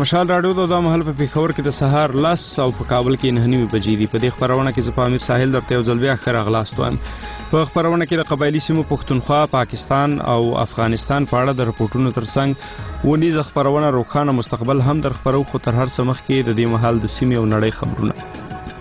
مشال راډیو د مهال په پیښور کې د سهار 10 او په کابل کې 9 بجې دي. په دې خبرونه کې زه په امیر ساحل درته یو ځل بیا ښه راغلاست وایم. په خبرونه کې د قبایلی سیمو پښتونخوا، پاکستان او افغانستان په اړه د رپورټونو ترڅنګ ونیزه خبرونه روښانه مستقبل هم در خبرو، خو تر هر څه مخکې د دې مهال د سیمې او نړۍ خبرونه.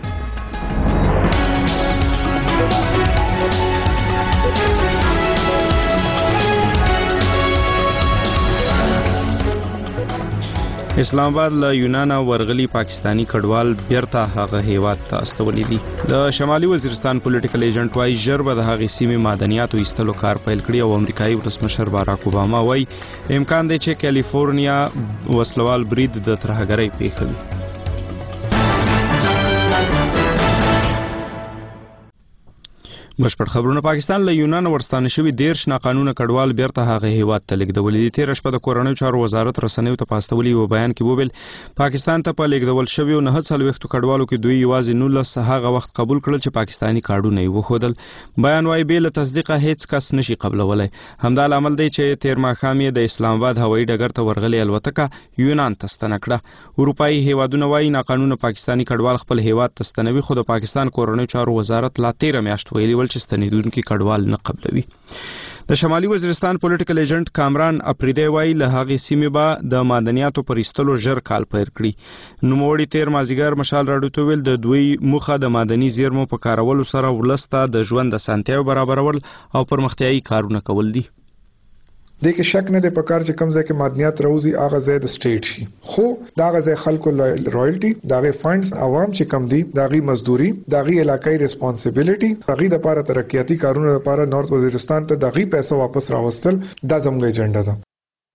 اسلام آباد له یونان ورغلي پاکستانی کډوال بیرته هغه هیواد ته استولې دي. د شمالي وزیرستان پولیټیکل ایجنټ وايي ژر به د هغې سیمې معدنیاتو ایستلو کار پیل کړي او امریکایي ولسمشر باراک اوباما وايي امکان دی چې کالیفورنیا وسلوال برید د ترهګرۍ پیښوي. بشپړ خبرونه. پاکستان له یونان ورستانه شوي 13 ناقانونه کډوال بیرته هغه هیواد ته لیږدولي دي. تېره شپه د کورنیو چارو وزارت رسنیو ته په استولي یو بیان کې وویل پاکستان ته په لیږدول شویو 49 کډوالو کې دوی یوازې 19 هغه وخت قبول کړل چې پاکستانی کارډونه یې وښودل. بیان وايي بې له تصدیقه هیڅ کس نشي قبلولی. همدا لامل دی چې تېر ماښام یې د اسلام آباد هوایي ډګر ته ورغلې الوتکه یونان ته ستنه کړه. اروپایي هیوادونه وايي ناقانونه پاکستانی کډوال خپل هیواد ته ستنوي، خو د پاکستان کورنیو چارو وزارت لا 13 میاشت ویلي ول چې ستنېدونکي کډوال نه قبلوي. د شمالي وزیرستان پولیټیکل ایجنټ کامران اپریدی وايي له هغې سیمې به د معدنیاتو پر ایستلو ژر کال پیل کړي. نوموړي تېر مازدیګر مشال راډیو ته ویل د دوی موخه د معدني زیرمو په کارولو سره ولس ته د ژوند اسانتیاوې برابرول او پرمختیایي کارونه کول دي. دې کې شک نه دی پکار چې کوم ځای کې معدنیات راوځي هغه ځای د سټیټ شي، خو دا ځای خلکو رایلټي داغه فندز عوام چې کم دي داغي مزدوري داغي علاقائی ریسپانسیبিলিټي داغي د لپاره ترقیاتی کارونه لپاره نارث وزیرستان ته داغي پیسې واپس راوستل دا زموږ ایجنډا ده.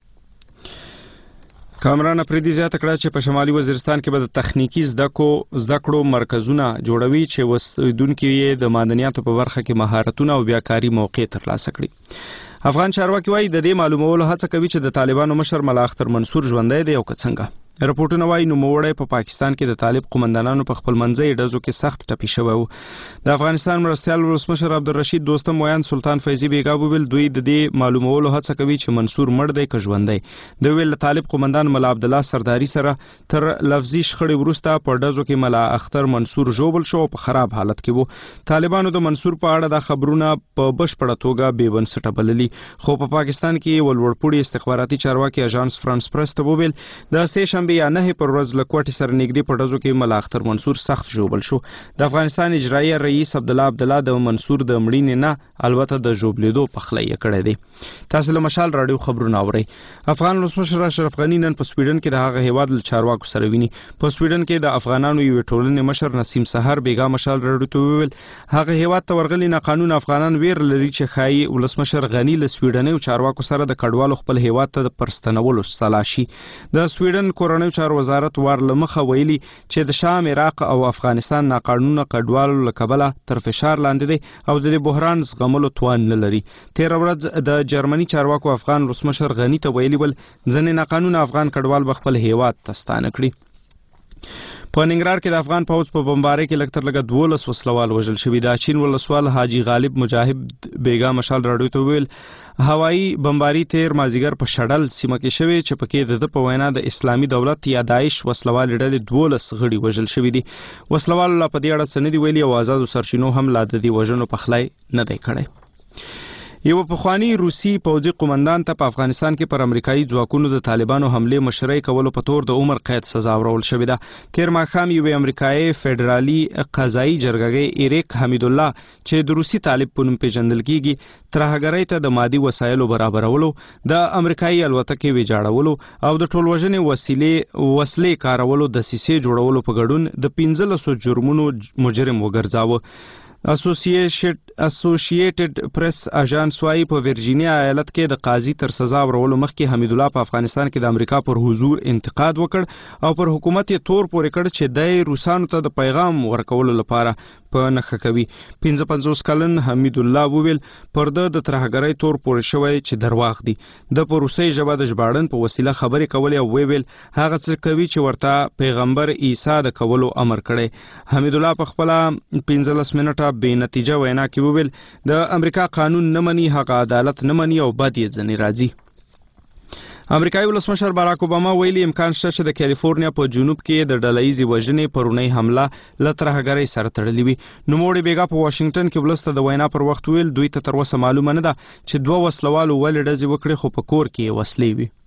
کامران اپریدی زیاته کړه چې په شمالي وزیرستان کې به د تخنیکی زده کړو مرکزونه جوړوي چې وسیدونکو یې د معدنیاتو په برخه کې مهارتونه او بیاکاری موقع ترلاسه کړي. افغان چارواکي وايي د دې معلومولو هڅه کوي چې د طالبانو مشر ملا اختر منصور ژوندی دی او که څنګه. رپورټونه وايي نوموړی په پاکستان کې د طالب قومندانانو په خپل منځي ډزو کې سخت ټپي شوی و. د افغانستان مرستیال ولسمشر عبدالرشید دوستم ویان سلطان فیضی بیګا وویل دوی د دې معلومولو هڅه کوي چې منصور مړ دی که ژوندی. د ویل طالب قومندان ملا عبدالله سرداری سره تر لفظي شخړې وروسته په ډزو کې ملا اختر منصور ژوبل شو او په خراب حالت کې و. طالبانو د منصور په اړه د خبرونه په بشپړه توګه بې بنسټه بللي، خو په پاکستان کې ولوړپوړي استخباراتي چارواکي اژانس فرانس پرس ته وویل د سه یا نه پر ورځ له کوټې سره نږدې په ډزو کې ملا اختر منصور سخت ژوبل شو. د افغانستان اجرایي رئیس عبدالله د منصور د مړینې نه البته د ژوبلیدو پخلی یې کړی دی. تاسو له مشال راډیو خبرونه اورئ. افغان ولسمشر اشرف غني نن په سویډن کې د هغه هیواد له چارواکو سره ویني. په سویډن کې د افغانانو یو ټولنې مشر نسیم سحر بیګا مشال راډیو ته وویل هغه هیواد ته ورغلي ناقانونه افغانان ویر لري چې ښایي ولسمشر غني له سویډني چارواکو سره د کډوالو خپل هیواد ته د پرستنولو سلا شي. د سویډن کورنیو چارو وزارت ورلمخه ویلي چې د شام، عراق او افغانستان ناقانونه کډوالو له کبله تر فشار لاندې دی او د بحران زغملو توان نه لري. تېره ورځ د جرمني چارواکو افغان ولسمشر غني ته ویلي ول ځینې ناقانونه افغان کډوال به خپل هیواد ته ستانه کړي. په ننګرهار کې د افغان پوځ په بمبارۍ کې لږ تر لږه 12 وسلوال وژل شوي. د چین ولسوال حاجی غالب مجاهد بیګا مشال راډیو ته ویل هوایي بمباري تیر مازیګر په شډل سیمه کې شوی چې پکې د په وینا د اسلامي دولت یا داعش وسلوال ډلې 12 غړي وژل شوي دي. وسلوال لا په دې اړه څه نه دی ویلي او آزادو سرچینو هم لا د دې وژنو پخلی نه دی کړی. یو پخوانی روسي پوځي قومندان ته په افغانستان کې پر امریکایي ځواکونو د طالبانو حمله مشرۍ کولو په تور د عمر قید سزا ورول شوې ده. تیر ماښام یو امریکایي فدرالي قضایي جرګه ایریک حمید الله چې د روسي طالب په نوم پیژندل کیږي ترهګرۍ ته د مادي وسایلو برابرولو، د امریکایي الوتکې ویجاړولو او د ټولوژنې وسلې کارولو د سیسې جوړولو په ګډون د 1500 جرمونو مجرم وګرځاوه. اسوسییټډ پریس اژانس وايي په ورجینیا ایالت کې د قاضي تر سزا ورولو مخکې حمید الله په افغانستان کې د امریکا پر حضور انتقاد وکړ او پر حکومت یې تور پورې کړ چې د روسانو ته د پیغام ورکولو لپاره په نخښه کوي. 55 کلن حمید الله وویل پر د ترهګرۍ تور پورې شوی چې درواغ دي. د په روسي ژبه د ژباړن په وسیله خبرې کولې او ویل هغه څه کوي چې ورته پیغمبر عیسی د کولو امر کړی. حمید الله په خپل 15 منټه بې نتیجه وینا کې وویل د امریکا قانون نه مني، هغه عدالت نه مني او بد یې ځنې راځي. امریکایي ولسمشر باراک اوباما ویلي امکان شته چې د کالیفورنیا په جنوب کې د ډلهییزې وژنې پرونی حمله له ترهګرۍ سره تړلې وي. نوموړي بیګا په واشنگټن کې ولس ته د وینا پر وخت ویل دوی ته تر اوسه معلومه نه ده چې دوه وسلوالو ولې ډزې وکړې خو په کور کې یې وسلې وي.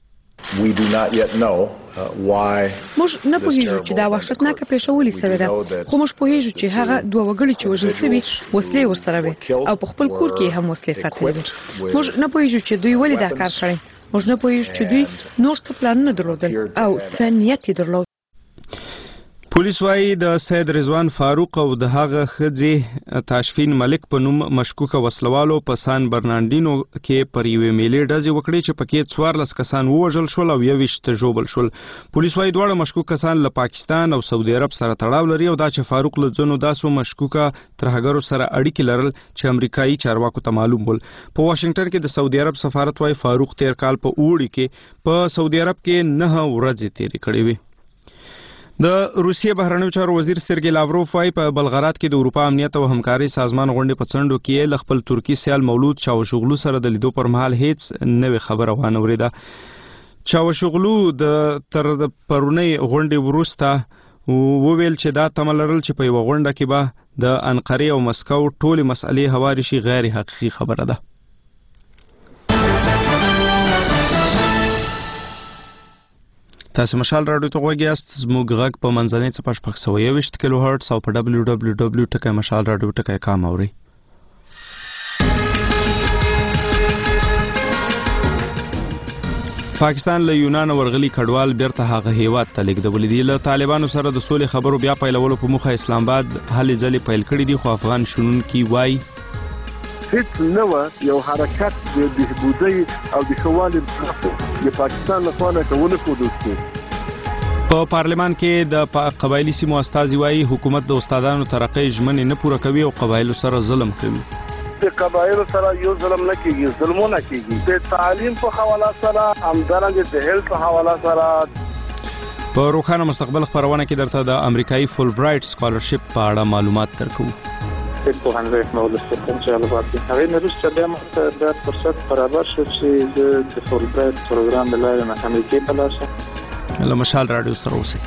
موږ نه پوهیږو چې دا وحشتناکه پیښه ولې سوې ده، خو موږ پوهیږو چې هغه دوه وګړي چې وژل شوي وسلې ورسره وي او په خپل کور کې هم وسلې ساتلې وي. موږ نه پوهیږو چې دوی ولې دا کار کړی. موږ نه پوهیږو چې دوی نور څه پلانونه درلودل او څه نیت یې درلود. پولیس وايي د سید رضوان فاروق او د هغه ښځې تاشفین ملک په نوم مشکوکه وسلوالو په سان برناردینو کې پر یوې میلې ډزې وکړې چې پکې 14 کسان ووژل شول او 21 ژوبل شول. پولیس وايي دواړه مشکوک کسان له پاکستان او سعودي عرب سره تړاو لري او دا چې فاروق له ځینو داسو مشکوکه ترهګرو سره اړیکې لرل چې امریکایي چارواکو ته معلوم ول. په واشنگټن کې د سعودي عرب سفارت وايي فاروق تیر کال په اوړي کې په سعودي عرب کې 9 ورځې تیرې کړې وي. د روسیې بهرنیو چارو وزیر سرګی لاوروف وايي په بلغراد کې د اروپا امنیت او همکاري سازمان غونډې په څنډو کې له خپل ترکی سیال مولود چاوشوغلو سره د لیدو پر مهال هیڅ نوې خبره وانه وریده. چاوشوغلو د تر پرونی غونډې وروسته وویل چې دا تمه لرل چې په یوه غونډه کې به د انقرې او مسکو ټولې مسئلې هوارې شي غیر حقیقي خبره ده. تاسو مشال راډیو ته غوږی یاست. زموږ غږ په منځنۍ څپه 621 کیلو هرتز او په www.mashalradio.com اورئ. پاکستان له یونان ورغلي کډوال بیرته هغه هیواد ته لیږدولي دي. له طالبانو سره د سولې خبرو بیا پیلولو په موخه اسلام آباد هلې ځلې پیل کړي دي، خو افغان شنونکي وایي هیڅ نه و. یو حرکت د بهبودۍ او د ښوالي د پاکستان لخوا نه کول ښودل شو. په پارلمان کې د قبایلي سیمو استازي وایي حکومت د استادانو ترقۍ ژمنې نه پوره کوي او قبایلو سره ظلم کوي. د قبایلو سره یو ظلم نه کیږي، ظلمونه کیږي. د تعلیم په حواله سره همدارنګه د هیلث په حواله سره. په روښانه مستقبل خبرونه کې درته د امریکایي فول برایټ سکالرشپ په اړه معلومات درکوو. په هنري مولستان چې البته هغه نه روسته بیا ماته د فرصت برابر شو چې د فول برایټ پروګرام د لارې نه امریکای په لاس له مشال راډیو سره اوسئ.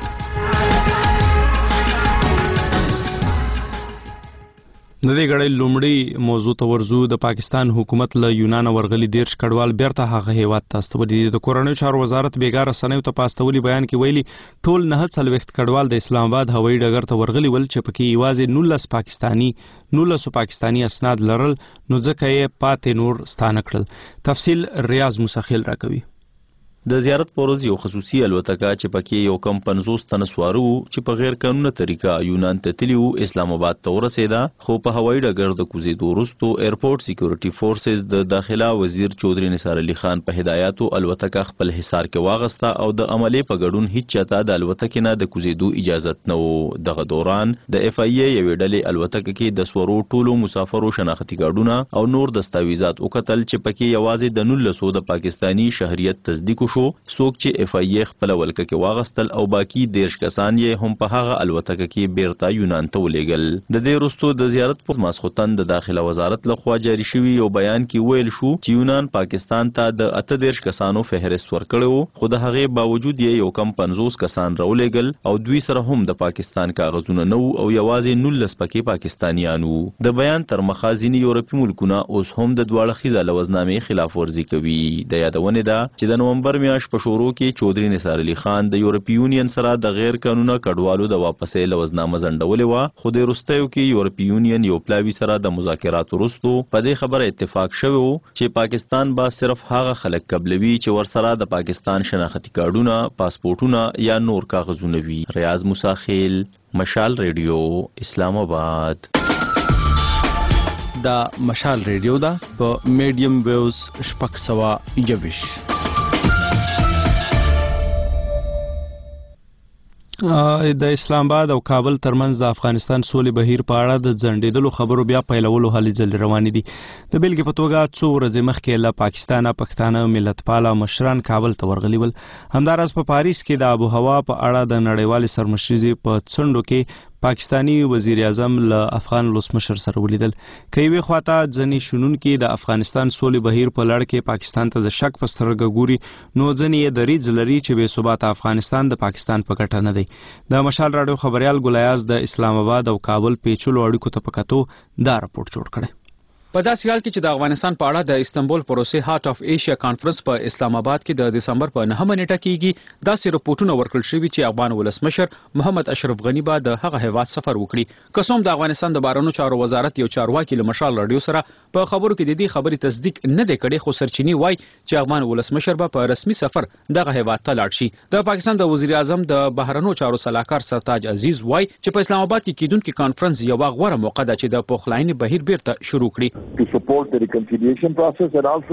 د دې غړې لومړی موضوع ته ورزو. د پاکستان حکومت له یونان ورغلي 13 کډوال بیرته هغه هیواد ته استولي دي. د کورنیو چارو وزارت بیګا رسنیو ته په استولي بیان کې ویلي ټول 49 کډوال د اسلام آباد هوایي ډګر ته ورغلي ول چې پکې یوازې 19 پاکستانی اسناد لرل، نو ځکه یې پاتې نور ستانه کړل. تفصیل ریاض مسخیل راکوي. د زیارت پروز یو خصوصي الوتکه چې پکې یو کم 50 تنه سوارو چې په غیر قانوني طریقه یونان ته تللی وو اسلام آباد ته ورسېده، خو په هوایي ډګر د کوزیدو وروسته ایرپورټ سکیورټي فورسز د داخله وزیر چودري نثار علي خان په هدایاتو الوتکه خپل حصار کې واغسته او د عملي په ګډون هیڅ چاته د الوتکې نه د کوزیدو اجازه نه و. دغه دوران د اف ای ای یوې ډلې الوتکه کې د سوارو ټولو مسافرو شناختی کارډونه او نور دستاویزات وکتل چې پکې یوازې د 19 د پاکستانی شهریت تصدیق شو. څوک چې اف ای ای خپل ولکه کې واغستل او باقی 13 کسان یې هم په هغه الوتکه کې بیرته یونان ته ولېږل. د دې وروسته د زیارت پر ماسختن د داخله وزارت لخوا جاری شوی یو بیان کې ویل شو چې یونان پاکستان ته د 18 کسانو فهرست ورکړو، خو د هغې باوجود یې یو کم 50 کسان راولېږل او دوی سره هم د پاکستان کاغذونه نه او یوازې 19 پکې پاکستانیانو. د بیان تر مخه ځینې یورپي ملکونه اوس هم د دواړه خیزه لوزنامې خلاف ورزي کوي. د یادونه ده چې د نومبر میاشت په شروع کې چودري نثار علي خان د یورپي یونین سره د غیر قانوني کډوالو د واپسې لوزنامه ځنډولې وه، خو د وروستیو کې یورپي یونین یو پلاوي سره د مذاکراتو وروسته په دې خبره اتفاق شوی و چې پاکستان به صرف هغه خلک قبلوي چې ورسره د پاکستان شناختی کارډونه، پاسپورتونه یا نور کاغذونه وي. ریاض مساخیل، مشال ریډیو، اسلام آباد. دا مشال ریډیو دا په میډیم ویوز 621. د اسلام آباد او کابل ترمنځ د افغانستان سولې بهیر په اړه د ځنډېدلو خبرو بیا پیلولو هلې ځلې روانې دي. د بیلګې په توګه څو ورځې مخکې له پاکستانه پښتانه ملتپاله مشران کابل ته ورغلي ول. همداراز په پاریس کې د آب و هوا په اړه د نړیوالې سرمشریزې په څنډو کې پاکستانی وزیر اعظم له افغان ولسمشر سره ولیدل. کوي خواته ځنې شنونکي د افغانستان سولې بهیر په لړ کې پاکستان ته د شک په سترګه ګوري، نو ځنې یې دریځ لري چې بې ثباته افغانستان د پاکستان په ګټه نه دی. د مشال راډیو خبريال ګلایاز د اسلام آباد او کابل پیچلو اړیکو ته په کتو دا راپورټ جوړ کړی. په داسې حال کې چې د افغانستان په اړه د استنبول پروسې هارت اف ایشیا کانفرنس په اسلام آباد کې د دسمبر په 9 نیټه کېږي، داسې رپورټونه ورکړل شوي چې افغان ولسمشر محمد اشرف غنی به د هغه هیواد سفر وکړي. قسم د افغانستان د بهرنیو چارو وزارت یو چارواکي له مشال راډیو سره په خبرو کې د دې خبرې تصدیق نه دی کړی، خو سرچینی وایي چې افغان ولسمشر به په رسمي سفر دغه هیواد ته لاړ شي. د پاکستان د وزیر اعظم د بهرنیو چارو سلاکار سرتاج عزیز وایي چې په اسلام آباد کې کیدونکو کانفرنس یو غوړه موقع ده چې د پخلاینې بهیر بیرته شروع کړي. reconciliation process and also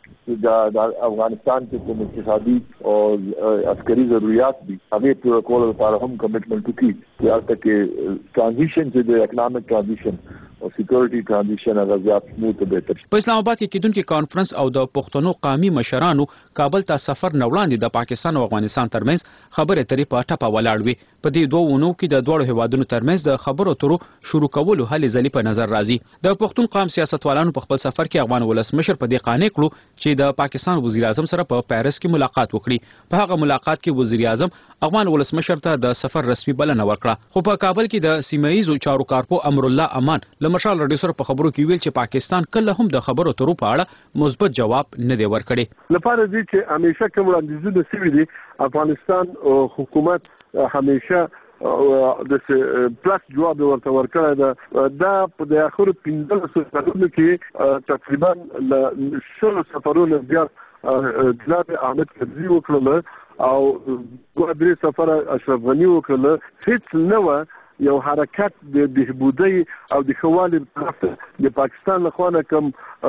افغانستان کې کوم اقتصادي او عسکري ضرورت دي هغه پوره کول لپاره هم کمټمنټ وکړي چې البته کې ترانزیشن چې د اکونومیک ترانزیشن او سکیورټي ترانزیشن هغه زیات سموث بهتر. په اسلام آباد کې کیدونکو کانفرنس او د پښتنو قومي مشرانو کابل ته سفر نه وړاندې د پاکستان او افغانستان ترمنځ خبرې اترې په ټپه ولاړ وي. په دې دوه ونو کې د دوه هیوادونو ترمنځ د خبرو اترو شروع کولو هلې ځلې په نظر راځي. د پښتون قوم سیاستوالانو په خپل سفر کې افغان ولسمشر په دې قانع کړو چې د پاکستان وزیر اعظم سره په پیرس کې ملاقات وکړي. په هغه ملاقات کې وزیر اعظم افغان ولسمشر ته د سفر رسمي بلنه ورکړه، خو په کابل کې د سیمه‌ایزو چارو کارپو امرالله امان له مشال راډیو سره په خبرو کې ویل چې پاکستان کله هم د خبرو اترو په اړه مثبت جواب نه دی ورکړی. لپاره دي چې همیشه کوم وړاندیزونه شوي دي افغانستان حکومت همیشه د پلاس جواب ورته ورکړی ده. دا په د اخر 15 سفرونو کې تقریبا ل 10 سفرونو زیات جناب احمد کرزي وکړل او دوه سفر اشرف غنی وکړل. هیڅ نه یو حرکت د بهبودی او د خوالي طرف د پاکستان له خوانه کوم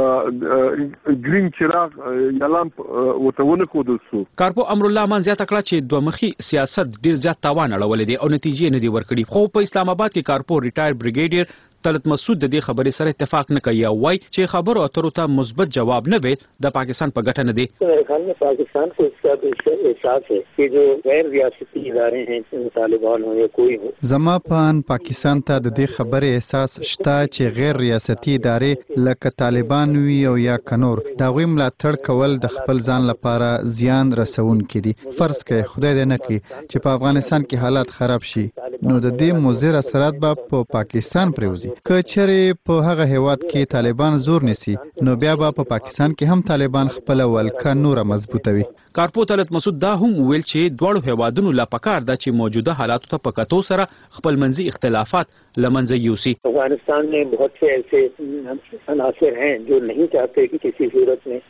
گرین چراغ یا لامپ وتهونه کودل شو. کارپو امرالله امان زیاته کړه چې دوه مخي سیاست ډیر زیات تاوان اړولې دي او نتیجې نه دي ورکړي. خو په اسلام آباد کې کارپو ریټایر بریګیډیر طلعت مسعود د دې خبرې سره اتفاق نه کوي او وايي چې خبرو اترو ته مثبت جواب نه وي د پاکستان په ګټه نه دی. میرے خیال میں پاکستان کو اس کا احساس ہے کہ جو غیر ریاستی ادارے ہیں طالبان ہو یا کوئی ہو، زما پان پاکستان ته د دې خبرې احساس شته چې غیر ریاستی ادارې لکه طالبان وي او یا کنور دا غوي ملاتړ کول د خپل ځان لپاره زیان رسونکي دي. فرض کړئ خدای دې نه کړي چې په افغانستان کې حالات خراب شي، نو د دې مضر اثرات به په پاکستان پریوزي. که چېرې په هغه هیواد کې طالبان زور نسی نو بیا به په پاکستان کې هم طالبان خپل ولکه نور مضبوطوي. کارپو طلعت مسعود دا هم ویل چې دواړو هیوادونو لا پکار ده چې موجوده حالاتو ته په کتو سره خپل منځي اختلافات لمنځه یوسي. افغانستان میں بہت سے ایسے عناصر ہیں جو نہیں چاہتے کہ کسی صورت میں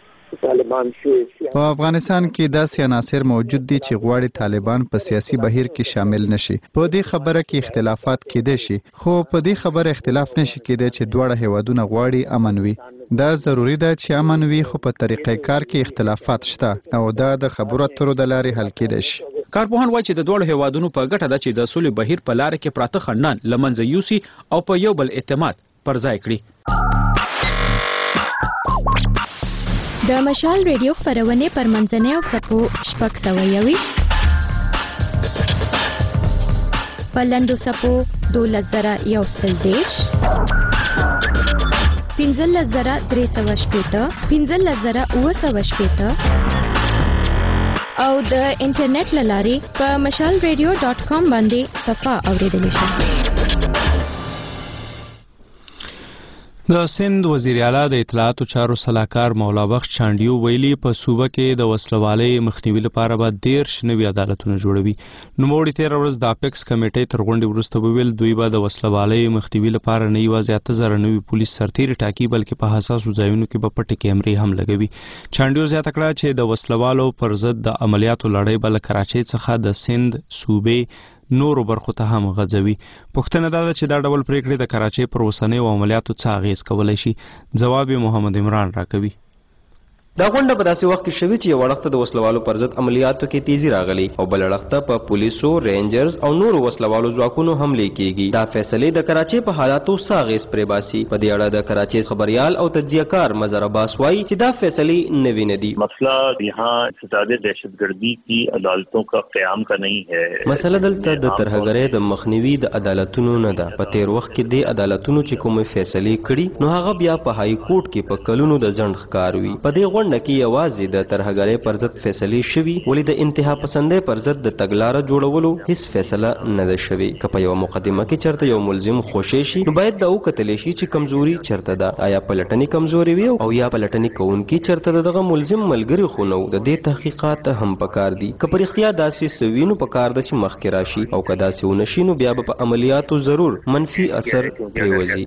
په افغانستان کې داسې عناصر موجود دي چې غواړي طالبان په سیاسي بهیر کې شامل نشي. په دې خبره کې اختلافات کېدای شي، خو په دې خبره اختلاف نشي کېدای چې دواړه هیوادونه غواړي امن وي. دا ضروری ده چې امن وي، خو په طریقې کار کې اختلافات شته او دا د خبرو اترو د لارې حل کېدای شي. کارپوهان وایي چې د دوړو هیوادونو په ګټه ده چې د سولې بهیر په لار کې پراته خنډان لمنځه یوسي او په یو بل اعتماد پر ځای کړي. د مشال ریډیو خبرونه پر منځنۍ او سپو شپږ سوه یویش په لنډو سپو 12,130 15,380 15,980 او د انټرنیټ له لارې په mashalradio.com باندې صفحه اوریدلی شئ. د سند وزیر اعلی د اطلاعاتو چارو سلاکار مولا بخش چانډیو ویلي په صوبه کې د وسلوالۍ مخنیوي لپاره به 13 نوي عدالتونه جوړوي. نوموړي 13 ورځ د اپیکس کمیټې تر غونډې وروسته وویل دوی به د وسلوالۍ مخنیوي لپاره نه یوازې 8,000 نوي پولیس سرتیري ټاکي بلکې په حساسو ځایونو کې به پټې کیمرې هم لګوي. چانډیو زیاته کړه چې د وسلوالو پر ضد د عملیاتو لړۍ به له کراچۍ څخه د سند صوبې نورو برخو ته هم غځوي. پوښتنه دا ده چې دا ډول پریکړې د کراچۍ پر اوسنیو عملیاتو څه اغیز کولی شي. جواب محمد عمران راکوي. دا غونډه په داسې وخت کې شوې چې یو وړخته د وسلوالو پر ضد عملیاتو کې تیزی راغلی او بل وړخته په پولیسو، رینجرز او نورو وسلوالو ځواکونو حملې کیږي. دا فیصلې د کراچۍ په حالاتو ساغیز پرې باسي. په دې اړه د کراچۍ خبريال او تجزیه‌کار مظهر عباس وايي چې دا فیصلې نوې نه دي. مسئلہ یہاں فساد دہشتگردی کی عدالتوں کا قیام کا نہیں ہے. مسله دلته د ترهګرۍ د مخنیوي د عدالتونو نه ده. په تیر وخت کې د عدالتونو چې کومې فیصلې کړي نو هغه بیا په های کورټ کې په کلونو د ځنډ ښکار وي. په دې غونډه کې یوازې د ترهګرۍ پر ضد فیصلې شوي، ولې د انتها پسندۍ پر ضد د تګلاره جوړولو هیڅ فیصله نه ده شوې. که په یوه مقدمه کې چېرته یو ملزم خوشی شي نو باید دا وکتلی شي چې کمزوري چېرته ده، آیا پلټنې کمزوري وي او یا پلټنې کوونکي چېرته د دغه ملزم ملګري خو نه و. د دې تحقیقات هم پکار دي. که په رښتیا داسې څه وي نو پکار ده چې مخکې راشي، او که داسې ونه شي نو بیا به په عملیاتو ضرور منفي اثر پرېوځي.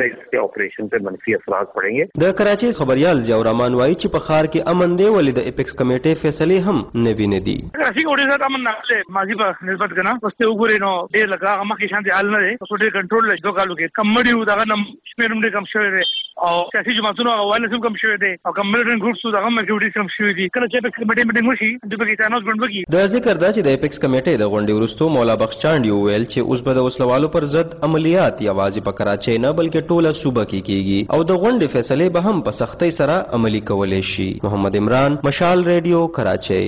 د کراچۍ خبريال ضیاء الرحمن وایي چې په ښار کې امن دی، ولې د اپیکس کمیټې فیصلې هم نوې نه دي. کراچۍ کې ډېر زیات امن نه دی ماضي په نسبت کنه. اوس ته وګورئ نو ډېر لږ هغه مخکې شانتي حال نه دی. اوس ډېر کنټرول لږ دوه کالو کې کم مړي دغه نم شمېر هم ډېر کم شوی دی او سیاسي جماعتونو هغه وایلنس هم کم شوی دی او کم ملیټنټ ګروپس دغه هم اکټیویټیز کم شوي دي. کله چې اپیکس کمیټې میټینګ وشي دوی به کې اناونسمنټ وکړي. د ذکر دا چې د اپیکس کمیټې د غونډې وروسته مولا بخش چانډي وویل چې اوس به د وسلوالو پر ضد عملیات یوازې په کراچۍ نه بلکې ټوله صوبه کې کیږي او د غونډې فیصلې به هم په سختۍ سره عملي کولی شي. محمد عمران، مشال ریډیو، کراچۍ.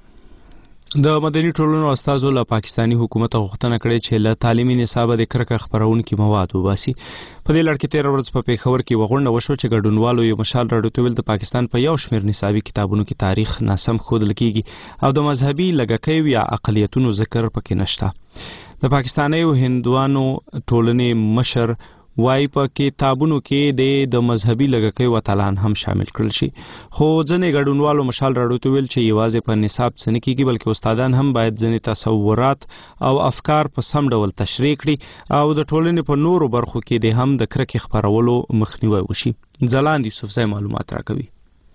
د مدني ټولنو استازو له پاکستانی حکومت غوښتنه کړې چې له تعلیمي نصاب د کرکه خبرونکو مواد وباسي. په دې لړ کې 13 ورځې په پیښور کې وغونډه وشو چې ګډونوالو یو مشال راډیو ته ویل د پاکستان په یو شمېر نصابي کتابونو کې تاریخ ناسم ښودل کیږي او د مذهبي لږکیو یا اقلیتونو ذکر پکې نشته. د پاکستاني هندوانو ټولنې مشر وای په کتابونو کې د مذهبي لږکیو وتلان هم شامل کړل شي. خو ځنې ګډونوالو مشال راډیو ته ویل چې یوازې په نصاب څه نه کیږي بلکې استادان هم باید ځنې تصورات او افکار په سم ډول تشریح کړي او د ټولنې په نورو برخو کې د هم د کرکې خپرولو مخنیوي وشي. ځلاند یوسفزی معلومات راکوي.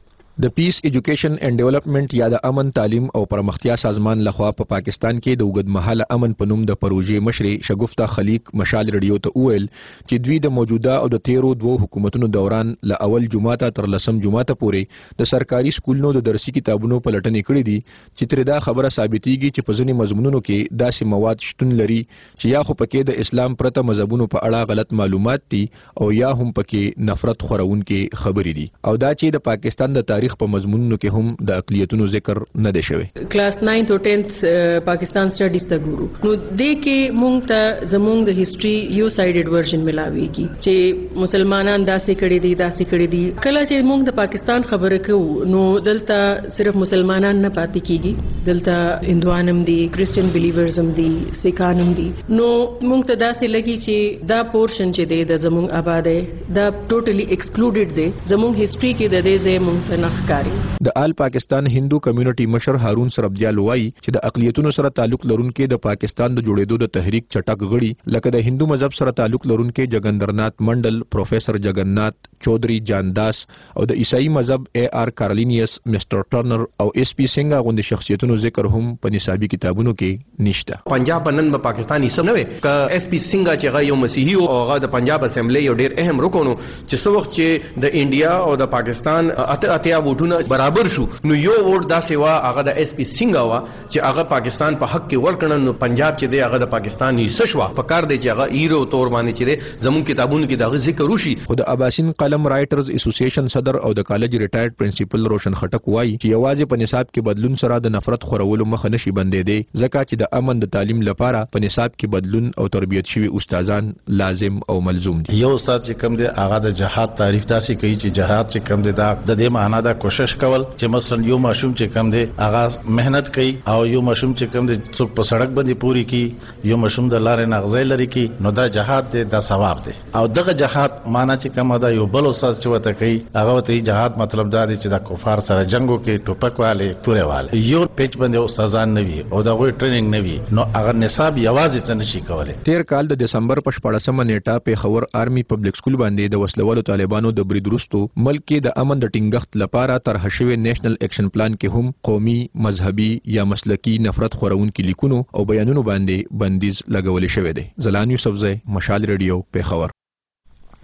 د پیس ایجوکیشن اینڈ ډیولپمنٹ یا د امن تعلیم او پرمختیا سازمان لخوا په پاکستان کې د اوږدمهاله امن په نوم د پروژې مشري شګفتا خلیق مشال ریډیو ته وویل چې دوی د موجوده او د 13 حکومتونو دوران له اول جمعه تر 10 جمعه پورې د سرکاري سکولونو د درسي کتابونو پلټنې کړې دي چې تر دا خبره ثابتېږي چې په ځینې مضمونونو کې داسې مواد شتون لري چې یا خو پکې د اسلام پرته مذهبونو په اړه غلط معلومات دي او یا هم پکې نفرت خورونکي خبرې دي او دا چې د پاکستان د تاریخ په مضمونونو کې هم د اقلیتونو ذکر نه دی شوی. کلاس 9 او 10 پاکستان سټډیز ته ګورو نو د کې مونږ ته زمونږ د هیستوري یو سایډډ ورژن ملاويږي چې مسلمانان داسې کړي دي کله چې مونږ د پاکستان خبره کوو نو دلته صرف مسلمانان نه پاتې کیږي، دلته هندوانم دي، کریسچن بلیورز هم دي، سیکان هم دي. نو مونږ ته داسې لګي چې دا پورشن چې دی د زمونږ آباده دا ټوټلی ایکسکلوډډ دی. زمونږ هیستوري کې د دې ځای مونږ ته د آل پاکستان هندو کمیونټي مشر هارون سربدیال وایي چې د اقلیتونو سره تعلق لرونکي د پاکستان د جوړېدو د تحریک چټک غړي لکه د هندو مذهب سره تعلق لرونکي جګندرنات منډل، پروفیسر جګننات چودري جانداس او د عیسائی مذهب اے آر کارلینیس، مستر ټرنر او اس پی سنگا غوندي شخصیتونو ذکر هم په نصابي کتابونو کې نشته. پنجاب نن په پاکستاني سم نه وي ک اس پی سنگا چې یو مسیحي او هغه د پنجاب اسمبلی یو ډیر اهم رکن چې څو وخت چې د انډیا او د پاکستان اتیا ووټونه برابر شو نو یو ووټ دا سیوا هغه د اس پی سنگا وا چې هغه پاکستان په حق کې ورکړن نو پنجاب چې دی هغه د پاکستاني سشوا په کار دی چې هغه ایرو تور باندې چې دی زمون کتابونو کې دا ذکر وشي. خو د اباسین قلم رائټرز اسوسییشن صدر او د کالج ریټایرډ پرنسپل روشن خټک وایي چې یوازې په نصاب کې بدلون سره د نفرت خورولو مخه نشي بندېدی ځکه چې د امن د تعلیم لپاره په نصاب کې بدلون او تربیت شوي استادان لازم او ملزوم دي. یو استاد چې کم دی هغه د جهاد تعریف داسې کوي چې جهاد چې کم دی دا د دې معنا دا کوشش کول چې مثلا یو ماشوم چې کم دی هغه مهنت کوي او یو ماشوم چې کم دی څوک په سړک باندې پوری کی یو ماشوم د لارې نغزې لري کی نو دا جهاد دی دا ثواب دی او دغه جهاد معنا چې کم دا یو بل استاد چې وته کوي هغه ته جهاد مطلب دا دی چې د کفار سره جنگو کې ټوپک والے تورې والے یو پیچ باندې استادان نه وي او دا غوي ټریننګ نه وي نو هغه نصاب یوازې څه نشي کولای. تیر کال د دسمبر په 14مه نیټه په خور آرمی پبلک سکول باندې د وسلوالو طالبانو د برید وروسته ملک کې د امن د ټینګښت لپاره طرح شوی نېشنل ایکشن پلان کې هم قومي، مذهبي یا مسلکی نفرت خورونکي لیکونو او بیانونو باندې بندیز لګول شوی دی. زلان یوسفزی، مشال ریډیو، پیښور.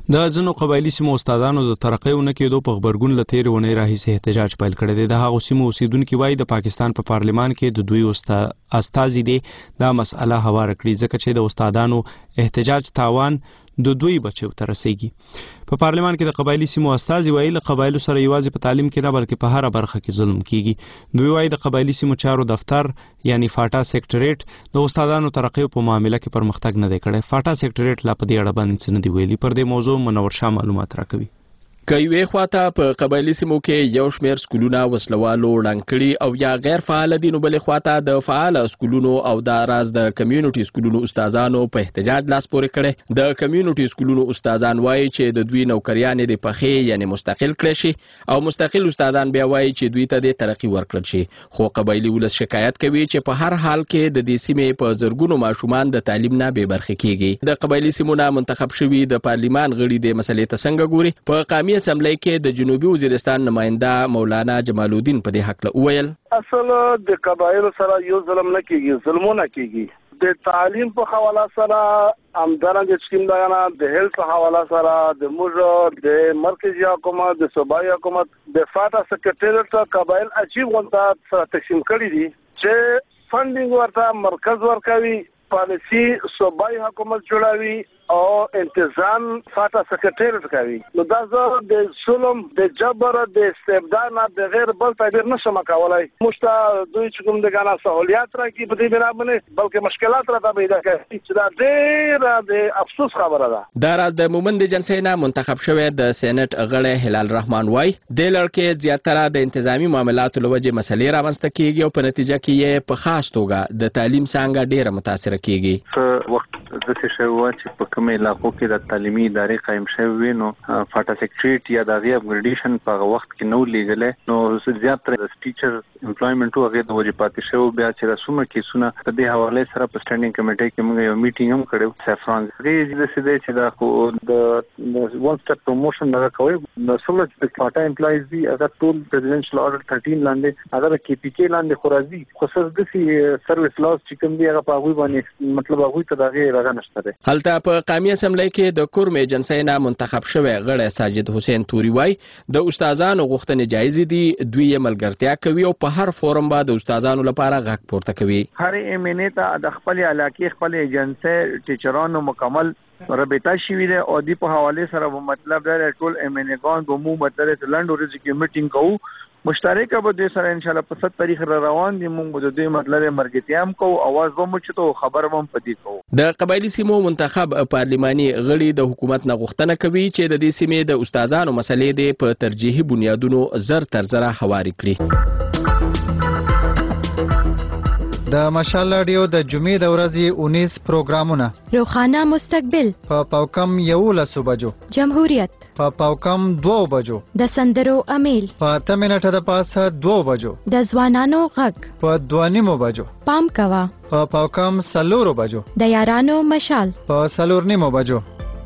د ځینو قبایلی سیمو استادانو د ترقۍ نه کېدو په خبرګون له تېرې اونۍ راهیسې احتجاج پیل کړی دی. د هغو سیمو اوسیدونکي وایي د پاکستان په پارلمان کې د دوی استازي دی دا مسأله هواره کړي ځکه چې د استادانو احتجاج تاوان د دوی بچو ته رسیږي. په پارلمان کې د قبایلی سیمو استازي وایي له قبایلو سره یوازې په تعلیم کې نه بلکې په هره برخه کې ظلم کیږي. دوی وایي د قبایلی سیمو چارو دفتر یعنی فاټا سیکټریټ د استادانو ترقۍ په معاملې کې پرمختګ نه دی کړی. فاټا سیکټریټ لا په دې اړه باندې څه نه دی ویلي. پر دې موضوع منور شاه معلومات راکوي. کوي خواته په قبایلی سیمو کې یو شمیر سکولونه وسلوالو ړنګ کړي او یا غیر فعال دي، نو بلې خواته د فعال سکولونو او د راز د کمیونټي سکولونو استادانو په احتجاج لاس پورې کړي. د کمیونټي سکولونو استادان وایي چې د دوی نوکریانې د پخې یعنی مستقل کړي شي او مستقل استادان بیا وایي چې دوی ته د ترقی ورکړل شي. خو قبایلی ولس شکایت کوي چې په هر حال کې د دې سیمې په زرګونو ماشومان د تعلیم نه بې برخې کیږي. د قبایلی سیمو نه منتخب شوي د پارلیمان غړي د مسلې ته څنګه ګوري. په قامي اسمبلی کې د جنوبي وزیرستان نماینده مولانا جمال الدین په دې حق له ویل اصل د قبایلو سره یو ظلم نه کیږي، ظلمونه کیږي. د تعلیم په حواله سره همدارنګه چې دا د هیلث په حواله سره د موږ د مرکزی حکومت د صوبایي حکومت د فاټا سیکریټریټ قبایل عجیب غونډه سره تقسیم کړي دي چې فندینګ ورته مرکز ورکوي، پالیسی صوبایي حکومت جوړوي او انتظام فاټا سیکریټریټ کوي. نو دا زه د ظلم د جبر د استبداد نه د غیر بل تعبیر نشم کولای. مشته دوی چې کوم د غانا سہولیات راکې په دې بنا باندې بلکې مشکلات را پیدا کوي چې دا ډېر د افسوس خبره ده. دا راز د مومند جنسې نه منتخب شوی د سېنات غړی هلال رحمان وای د لړکې زیاتره د انتظامی معاملاتو لوجه مسلې رامنځته کیږي او په نتیجه کې یې په خاص توګه د تعلیم څنګه ډیره متاثر کیږي. په وخت د څه شی و چې په کومه علاقو کې د تعلیمي ادارې قائم شوی وي نو فاټا سیکریټریټ یا د غي اپګریډیشن په وخت کې نو لیګل نو زیاتره د ټیچر امپلویمنت او هغه د وجې پاتې شو. بیا چې رسومه کیسونه په دې حواله سره په سټانډینګ کمیټې کې موږ یو میټینګ هم کړو. سفران دې د سیده چې دا د ون سټپ پروموشن دا کوي نو څومره چې فاټا امپلایز دي هغه ټول پریزیدنشل آرډر 13 لاندې هغه کې پی کې لاندې خورازي خصوص د سرویس لاس چې کوم دی هغه په هغه باندې مطلب هغه ته دا غیر راغ نشته ده. هلته په قامي اسمبلی کې د کورم ایجنسی نه منتخب شوی غړی ساجد حسین توري وای د استادانو غوښتنې جایز دي، دوی یې ملګرتیا کوي او په هر فورم باندې د استادانو لپاره غږ پورته کوي. هر ایمنه ته د خپل علاقې خپل ایجنسی ټیچرانو مکمل رابطه شوی ده او دی په حواله سره مطلب دا ټول ایمنګان به مو مطلب لنډ ورځ کې میټینګ کوو مشترکه به د سره ان شاء الله په 7 تاریخ روان دي. موږ د دې مطلب مرګتیام کو اواز به مو چته خبر هم پدې کو. د قبایلی سیمو منتخب پارلماني غړي د حکومت نه غوښتنه کوي چې د دې سیمې د استادانو مسلې د په ترجیحي بنیادونو زر تر زره هواري کړي. د مشال رادیو د جمعې د ورځې 19 پروګرامونه: روخانه مستقبل په پاوکم 11 بجو، جمهوریت په پاوکم 2 بجو، د سندرو امیل په 8 منټه د پاسه 2 بجو، د ځوانانو غږ په 2:30 بجو، پام کوا په پاوکم 4 بجو، د یارانو مشال په 4:30 بجو.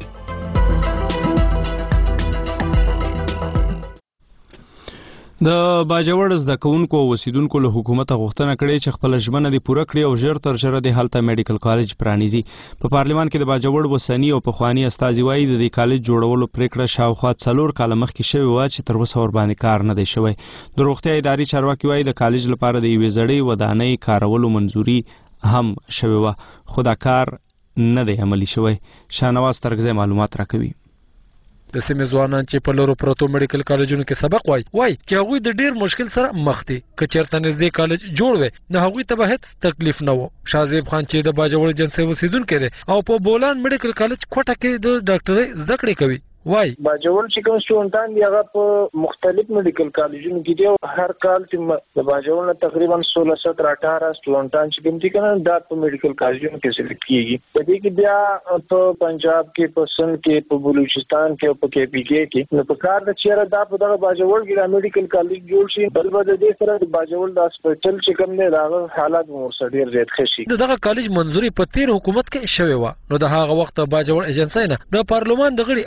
د باجوړ زده کوونکو او اوسیدونکو له حکومت غوښتنه کړې چې خپل ژمنه دې پوره کړي او ژر تر ژره د هلته میډیکل کالج پرانیزي. په پارلمان کې د باجوړ وسنی او پخوانی استازي وایي د دې کالج جوړولو پریکړه شاوخوا 4 کال مخکې شوې و چې تر اوسه ور باندې کار نه دی شوی. د روغتیا اداري چارواکي وایي د کالج لپاره د یوې زړې ودانۍ کارولو منځوري هم شوې و خو دا کار نه دی عملي شوی. شاهنواز ترګزی معلومات راکوي. د سیمې ځوانان چې په لورو پروتو میډیکل کالجونو کې سبق وای چې هغوی د ډیر مشکل سره مخ دي. که چېرته نږدې کالج جوړ وي نو هغوی ته به هیڅ تکلیف نه و. شازیب خان چې د باجوړ جنسي اوسیدونکی دی او په بولان میډیکل کالج کوټه کې د ډاکټرۍ زده کړې کوي وای باجوړ چې کوم سټوډنټان دی هغه په مختلف میډیکل کالجونو کې دی او هر کال چې د باجوړ نه تقریبا 16-18 سټوډنټان چې کوم دي کنه دا په میډیکل کالجونو کې سلیکټ کیږي. په دې کې بیا په پنجاب کې په سند کې په بلوچستان کې او په کې پی کې نو په کار د چیرې دا په دغه باجوړ کې د میډیکل کالج جوړ شي بل به د دې سره د باجوړ د هسپتال چې کوم دی دا حالات ورسره ډیر زیات خشي. دغه کالج منځوري په 13 حکومت کې شوی و نو د هغه وخت باجوړ ایجنسی نه د پارلمان د غړي اخوند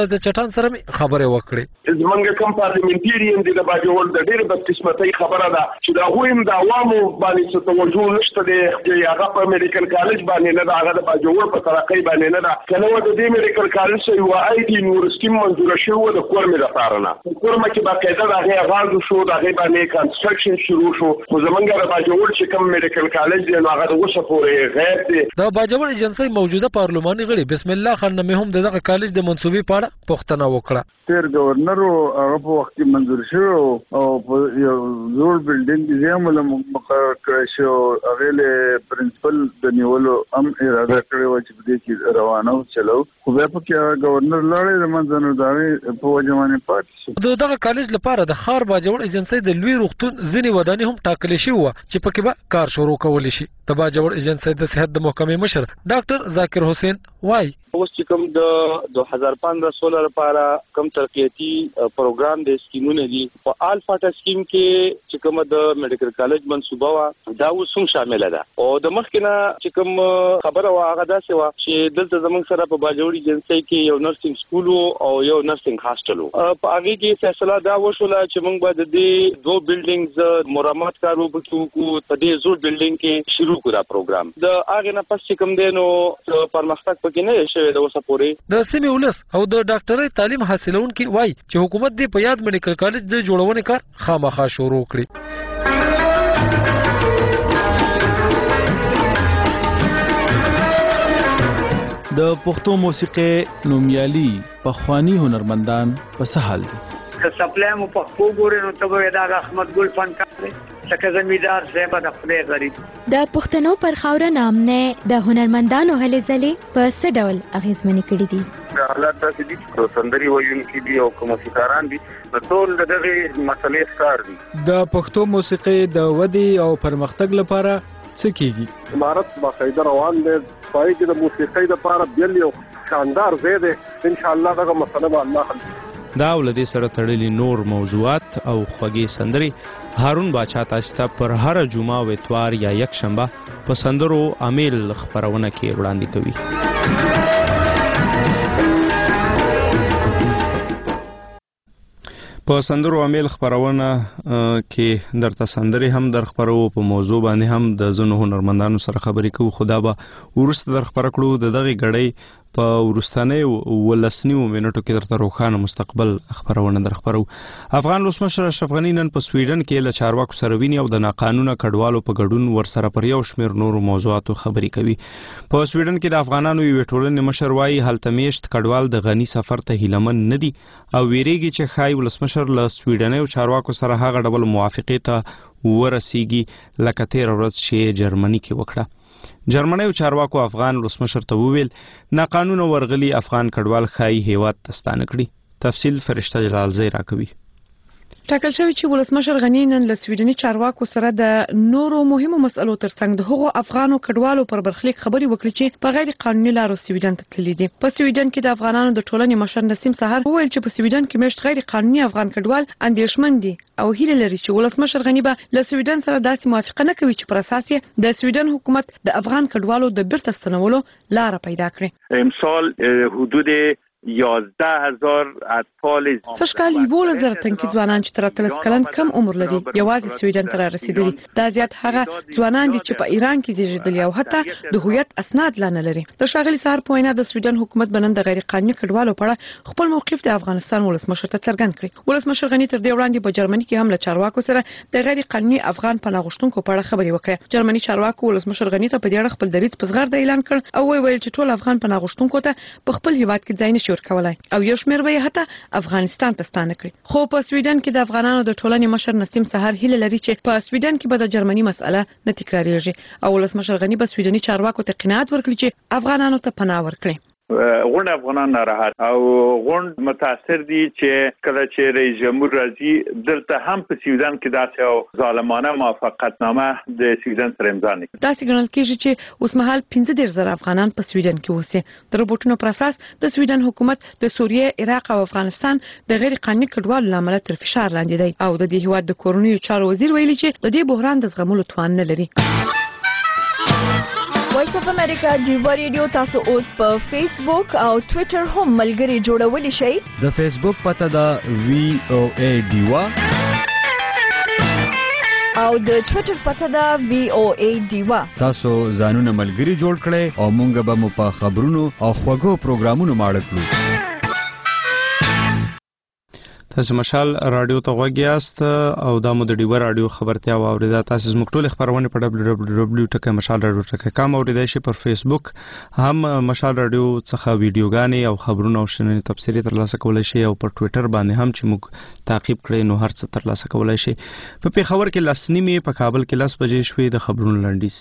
د چټان سره خبرې وکړې. زمونږ کوم پارلیمنټریان دي د باجوړ د ډېر بدقسمتۍ خبره ده چې دا غویم د عوامو باندې څه توجه نشته دی چې هغه په میډیکل کالج باندې نه ده، هغه د باجوړ په ترقۍ باندې نه ده. کنه و د دې میډیکل کالج یو آی ټي یونیورسيټي منظور شوی د کورمې لپاره نه، کورمه کې باقاعده د هغه آغاز شو، د هغه باندې کنستراکشن شروع شو. خو زمونږ د باجوړ چې کوم میډیکل کالج دی نو هغه د اوسه پورې غیر دی. د باجوړ ایجنسی موجوده پارلماني غړي بسم الله خان نمې هم دغه کالج د منسوبي په اړه پوښتنه وکړه. تیر گورنر هغه په وخت کې منظور شو او په یو زوړ بلډینګ کې زموږ مقرر کړی شو، هغه له پرنسپل د نیولو هم اراده کړې و چې په دې کې روانه چلو، خو بیا په کې گورنر لاړې د منځنو داري په وجه باندې پاتې شو. دغه کالج لپاره د خار باجوړ ایجنسی د لوی روغتون ځینې ودانۍ هم ټاکل شوی و چې پکې به کار شروع کول شي. د باجوړ ایجنسی د صحت د محکمې مشر ډاکټر ذاکر حسین وایي اوس چې کوم د 2015 لپاره کوم ترقیاتی پروګرام د سکیمونه دي په الفاټا سکیم کې چې کوم د میډیکل کالج منصوبه وا دا اوس هم شامل ده او د مخکنه چې کوم خبره وا هغه داسې وا چې دلته زمونږ سره په باجوړ ایجنسی کې یو نرسنګ سکول او یو نرسنګ هاسټل په هغه کې فیصله دا وشوله چې موږ به د دې دوه بلډینګز مرمت کارو وکړو په دې زوړ بلډینګ کې شروع کړو دا پروګرام. د هغه نه پس چې کوم دینو پرمختګ پکې نه شي د سیمې ولس او د ډاکټرۍ تعلیم حاصلونکي وایي چې حکومت دې په یاد میډیکل کالج د جوړونې کار خامخا شروع کړي. د پښتو موسیقي نومیالي پخوانی هنرمندان په څه حال دي؟ که سپلای مو په خو ګورې نو ته به دا احمد ګل فنکار دی څنګه زمیدار صاحب د خپل غریب د پښتنو پر خاوره نامنه د هنرمندانو هلې ځلې په څه ډول اغیزمنې کړې دي؟ حالات داسې دي چې سندري وایونکي دي او کوم موسیقاران دي ټول دغه مسلې ښکار دي. د پښتو موسیقي د ودی او پرمختګ لپاره څه کیږي؟ امارت باقاعده روان دی پای کې د موسیقۍ لپاره بیل یو شاندار ځای دی، ان شاء الله دغه مسله به الله حل کړي. دا ولدي سره تړلي نور موضوعات او خوږی سندري هارون باچا تاسو ته پر هر جمعه او اتوار یا یک شنبه په سندرو امیل خبرونه کې وړاندې کوي. په سندرو امیل خبرونه کې درته سندري هم در خبرو په موضوع باندې هم د زنو هنرمندانو سره خبرې کوو، خدا به ورسته در خبر کړو د دغه غړې په ورستانه ولسنیو منټو کې درته روخانه مستقبل خبرونه در خبرو. افغان ولسمشر اشرف غنی نن په سویډن کې له چارواکو سره ویني او د ناقانونه کډوالو په ګډون ورسره پر یو شمیر نورو موضوعاتو خبرې کوي. په سویډن کې د افغانانو یو ټولنې مشر وایي هلته میشت کډوال د غنی سفر ته هیلمن نه دي او ویریږي چې خای ولسمشر له سویډنیو چارواکو سره هغه ډول موافقه ته ورسیږي لکه تیر ورځ چې جرمني کې وکړه. جرمنیو چارواکو افغان ولسمشر ته وویل ناقانونه ورغلي افغان کډوال خای هیواد تستانه کړي. تفصیل فرشته جلال زی راکوي. ټاکل شوی چې ولسمشر غنی نن له سویډني چارواکو سره د نورو مهمو مسلو ترڅنګ د هغو افغانو کډوالو پر برخلیک خبري وکړي چې په غیر قانوني لارو سویډن ته تللي دي. په سویډن کې د افغانانو د ټولنې مشر نسیم سحر وویل چې په سویډن کې مشت غیر قانوني افغان کډوال اندېښمن دي او هیله لري چې ولسمشر غنی به له سویډن سره داسې موافقه نه کوي چې پر اساس یې د سویډن حکومت د افغان کډوالو د بیرته ستنولو لار پیدا کړي. امسال حدود 11,000 اطفال سشکال 11,000 تنکي ځوانان چې تر 13 کلن کم عمر لري یوازې سویډن ته رسیدلي. دا زیات هغه ځوانان دي چې په ایران کې زیږیدلي او حتی د هویت اسناد لا نه لري. د ښاغلي سحر په وینا د سویډن حکومت بنن د غیر قانوني کډوالو په اړه خپل موقف د افغانستان ولسمشر ته څرګند کړی. ولسمشر غنی تر دې وړاندې په جرمني کې هم له چارواکو سره د غیر قانوني افغان پناه غوښتونکو په اړه خبرې وکړې. جرمني چارواکو ولسمشر غنی ته په دې اړه خپل دریځ په زغرد اعلان کړ او ویل چې ټول افغان پناه غوښتونکو ته په خپل هیواد کې ځای نشي ورکولای او یو شمېر به حتی افغانستان ته ستانه کړي. خو په سویډن کې د افغانانو د ټولنې مشر نسیم سحر هیله لري چې په سویډن کې به د جرمني مسأله نه تکراریږي او ولسمشر غنی به سویډني چارواکو ته قناعت ورکړي چې افغانانو ته پناه ورکړي. غونډ افغانان ناراحت او غونډ متاثر دي چې کله چې رئیس جمهور راځي دلته هم په سویډن کې داسې او ظالمانه موافقتنامه د سویډن سره امضا نه کړي. داسې ګڼل کېږي چې اوس مهال 15,000 افغانان په سویډن کې اوسي. د رپورټونو پر اساس د سویډن حکومت د سوریه، عراق او افغانستان د غیر قانوني کډوالو لامل تر فشار لاندې دی او د دې هیواد د کورونیو چارو وزیر ویلي چې د دې بحران د زغملو توان نه لري. وایس وایس اف امریکا جیوا ریډیو تاسو اوس په فیسبوک او ټوئیټر هم ملګري جوړولی شئ. د فیسبوک پته دا VOA ډیوا او د ټوئیټر پته دا VOA ډیوا. تاسو ځانونه ملګري جوړ کړئ او مونږ به مو په خبرونو او خوږو پروګرامونو ماړه کړو. تاسو مشال رادیو ته غوږ یاست او دا مو د ډیوه رادیو خبرتیا واوریدا. تاسو زموږ ټول خبرونه په www.mashalradio.com اوریدای شئ. پر فیسبوک هم مشال رادیو څخه ویډیوګانې او خبرونه او شننې تفصیلي ترلاسه کولای شئ او پر ټوئیټر باندې هم چې موږ تعقیب کړئ نو هر څه ترلاسه کولای شئ. په پیښور کې 10:30 په کابل کې 10 بجې شوې. د خبرونو لنډیز.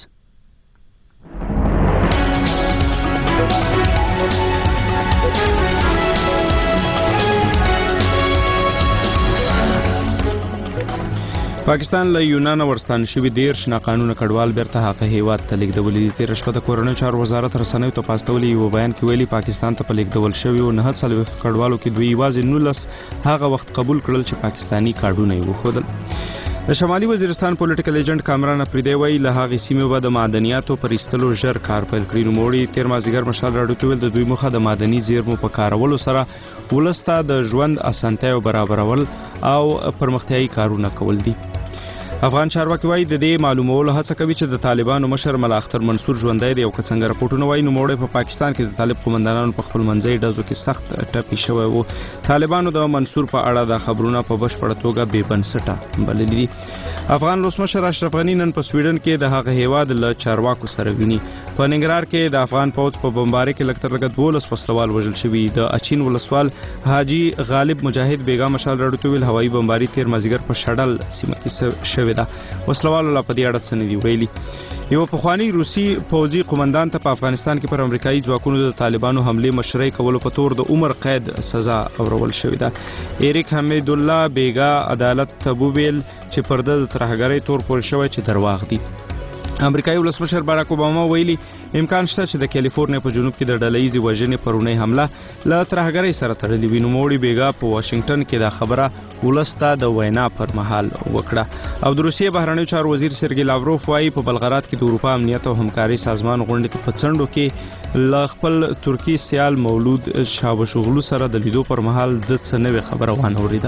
پاکستان له یونان ورستانه شوی 13 ناقانونه کډوال بیرته هغه هیواد ته لیږدولې دي. تیر شپه د کورنیو چارو وزارت رسنیو ته پاستولې یو بیان کې ویلي پاکستان ته په لیږدول شوی او 9 کډوالو کې دوی یوازې 19 هغه وخت قبول کړل چې پاکستانی کارډونه یې وښودل. د شمالي وزیرستان پولیټیکل ایجنټ کامران افریدی وایي له هغې سیمې به د معدنیاتو پر ایستلو ژر کار پیل کړي. نوموړي تیر مازدیګر مشال راډیو ته ویل د دوی موخه د معدني زیرمو په کارولو سره ولس ته د ژوند اسانتیاو برابرول او پرمختیایي کارونه کول دي. افغان چارواکي وایي د دې معلومولو هڅه کوي چې د طالبانو مشر ملا اختر منصور ژوندی دی او که څنګه راپورټونه وایي نوموړی په پاکستان کې د طالب قومندانانو په خپل منځي ډزو کې سخت ټپي شوی و. طالبانو د منصور په اړه د خبرونه په بشپړه توګه بې بنسټه بللي دي. افغان ولسمشر اشرف غني نن په سویډن کې د هغه هیواد له چارواکو سره ویني. په ننګرهار کې د افغان پوځ په بمبارۍ کې لږ تر لږه 12 وسلوال وژل شوي. د اچین ولسوال حاجی غالب مجاهد بیګا مشال راډیو ته ویل هوایي بمباري تیر مازدیګر په شډل سیمه کې شوې ده. وسلوالو لا په دې اړه څه نه دي ویلي. یو پخوانی روسي پوځي قومندان ته په افغانستان کې پر امریکایي ځواکونو د طالبانو حمله مشرۍ کولو په تور د عمر قید سزا اورول شوې ده. ایریک حمید الله بیګا عدالت ته وویل چې پر د ترهګرۍ تور پورې شوی چې درواغ دي. امریکایي ولسمشر باراک اوباما ویلي امکان شته چې د کالیفورنیا په جنوب کې د ډلهیزې وژنې پرونی حمله له ترهګرۍ سره تړلې وي. نوموړي بیګا په واشنگټن کې دا خبره ولسته د وینا پر مهال وکړه. او د روسیې بهرنیو چارو وزیر سرګی لاوروف وایي په بلغراد کې د اروپا امنیت او همکاري سازمان غونډې ته په څنډو کې له خپل ترکی سیال مولود شاوشوغلو سره د لیدو پر مهال د څه نوې خبره وانه اوریده.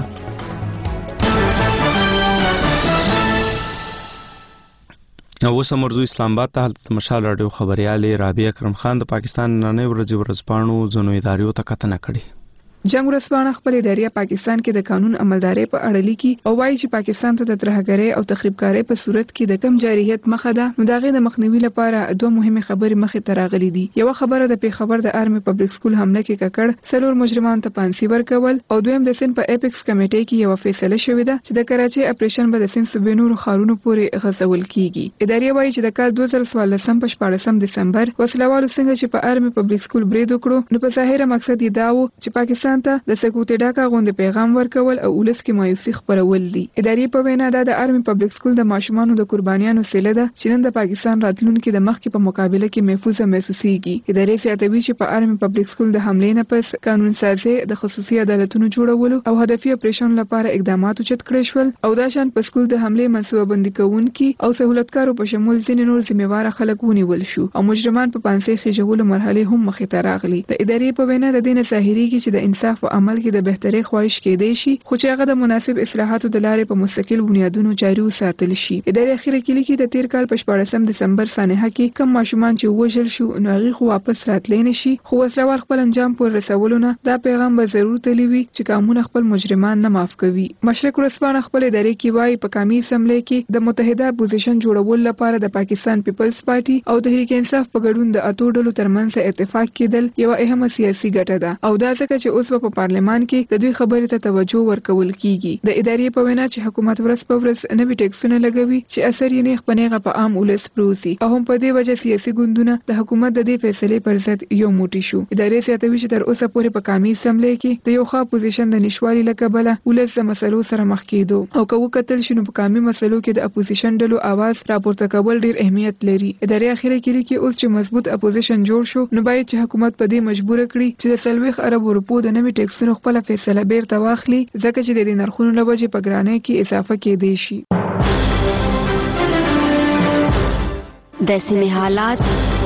اوس مرزو اسلام آباد ته هلته مشال راډیو خبريالې رابعه کرم خان د پاکستان نننۍ ورځپاڼو ځینو ادارو ته کتنه کړې. جنگ ورځپاڼه خپل ادارې پاکستان کې د قانون عملداري په اړه لیکي او وایي چې پاکستان ته د ترهګرۍ او تخریبکارۍ په صورت کې د کم جارحیت مخه ده. نو دغه د مخنیوي لپاره دوه مهمه خبرې مخې ته راغلي دي. یو خبره د پیښور د آرمي پبلک سکول حمله کې ککړ 4 مجرمان ته پانسي ورکول او دویم د سین په اپیکس کمیټې کې یو فیصله شوې ده چې د کراچي اپریشن به د سین صوبې نورو خارونو پورې غځول کیږي. ادارې وایي چې د کال 2014 په 14 دسمبر وسلوالو څنګه چې په آرمي پبلک سکول برید وکړو نو په ظاهره مقصد یې دا و چې پاکستان ته د سکوت ډاکا غوند پیغام ورکول او ولس کې مایوسي خپرول دي. ادارې په وینا دا د آرمي پبلک سکول د ماشومانو د قربانیانو سیله ده چې نن د پاکستان راتلونکو د مخ کې په مقابله کې محفوظه محسوسيږي. ادارې زیاتوي چې په آرمي پبلک سکول د حملې نه پس قانون سازي د خصوصي عدالتونو جوړولو او هدفي اپریشن لپاره اقدامات اوچت کړي شول او دا شان په سکول د حملې منصوبه بندي کوونکي او سہولتکارو په شمول ځینې نور ذمہوار خلک ونیول شو او مجرمان په پانسي خېجولو مرحله هم مخې ته راغلي. د ادارې په وینا د دې نه ظاهريږي چې د انصاف او عمل کې د بهتري خواهش کېدای شي خو چې هغه د مناسب اصلاحاتو د لارې په مستقل بنیادونو جاري وساتل شي. ادارې اخیره کې لیکي د تیر کال په 14 دسمبر سانحه کې کم ماشومان چې وژل شو نو هغه خو واپس راتللی نشي خو وسلوال خپل انجام پر رسولونه دا پیغام به ضرور تلوي چې قانون خپل مجرمان نه معاف کوي. مشرق ورځپاڼه خپل ادارې کې وایي په قومي اسمبلی کې د متحده اپوزیشن جوړول لپاره د پاکستان پیپلز پارټي او تحریک انصاف په ګډون د اتو ډلو ترمنځ اتفاق کېدل یو اهمه سیاسي ګټه ده او دا ځکه چې اوس په پارلمان کې د دوی خبرې ته توجه ورکول کیږي. د ادارې په وینا چې حکومت ورځ په ورځ نوي ټیکسونه لګوي چې اثر یې نه خپنهغه په عام ولس پروسي او هم په دې وجه سیاسي ګوندونه د حکومت د دې فیصلې پر ضد یو موټی شو. ادارې زیاتوي چې تر اوسه پورې په قومي اسمبلی کې د یو ښه اپوزیشن د نشوالي لکبله ولس د مسلو سره مخ کېدو او کوو کتل شنو په قومي مسلو کې د اپوزیشن ډلو आवाज راپورته کول ډیر اهمیت لري. ادارې اخیره کې لیکي اوس چې مضبوط اپوزیشن جوړ شو نو باید چې حکومت په دې مجبور کړي چې د 30 ارب روپو د نوي ټیکسونو خپل فیصله بیرته واخلي ځکه چې د دې نرخونو له وجې په ګرانۍ کې اضافه کېدای شي. د سیمې حالات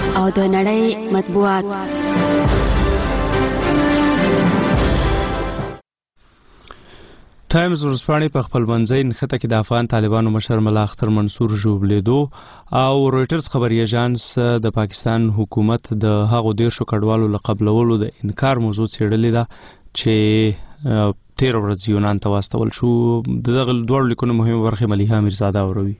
او د نړۍ مطبوعات. ټایمز ورځپاڼې په خپل منځي نښته کې د افغان طالبانو مشر ملا اختر منصور ژوبلیدو او رويټرز خبري اژانس د پاکستان حکومت د هغو 10 کډوالو لقبلولو د انکار موضوع څېړلې ده چې 13 ورځې یونان ته واستول شو. دغه دوه لیکونه مهمه برخه مليحه میرزاده اوروي.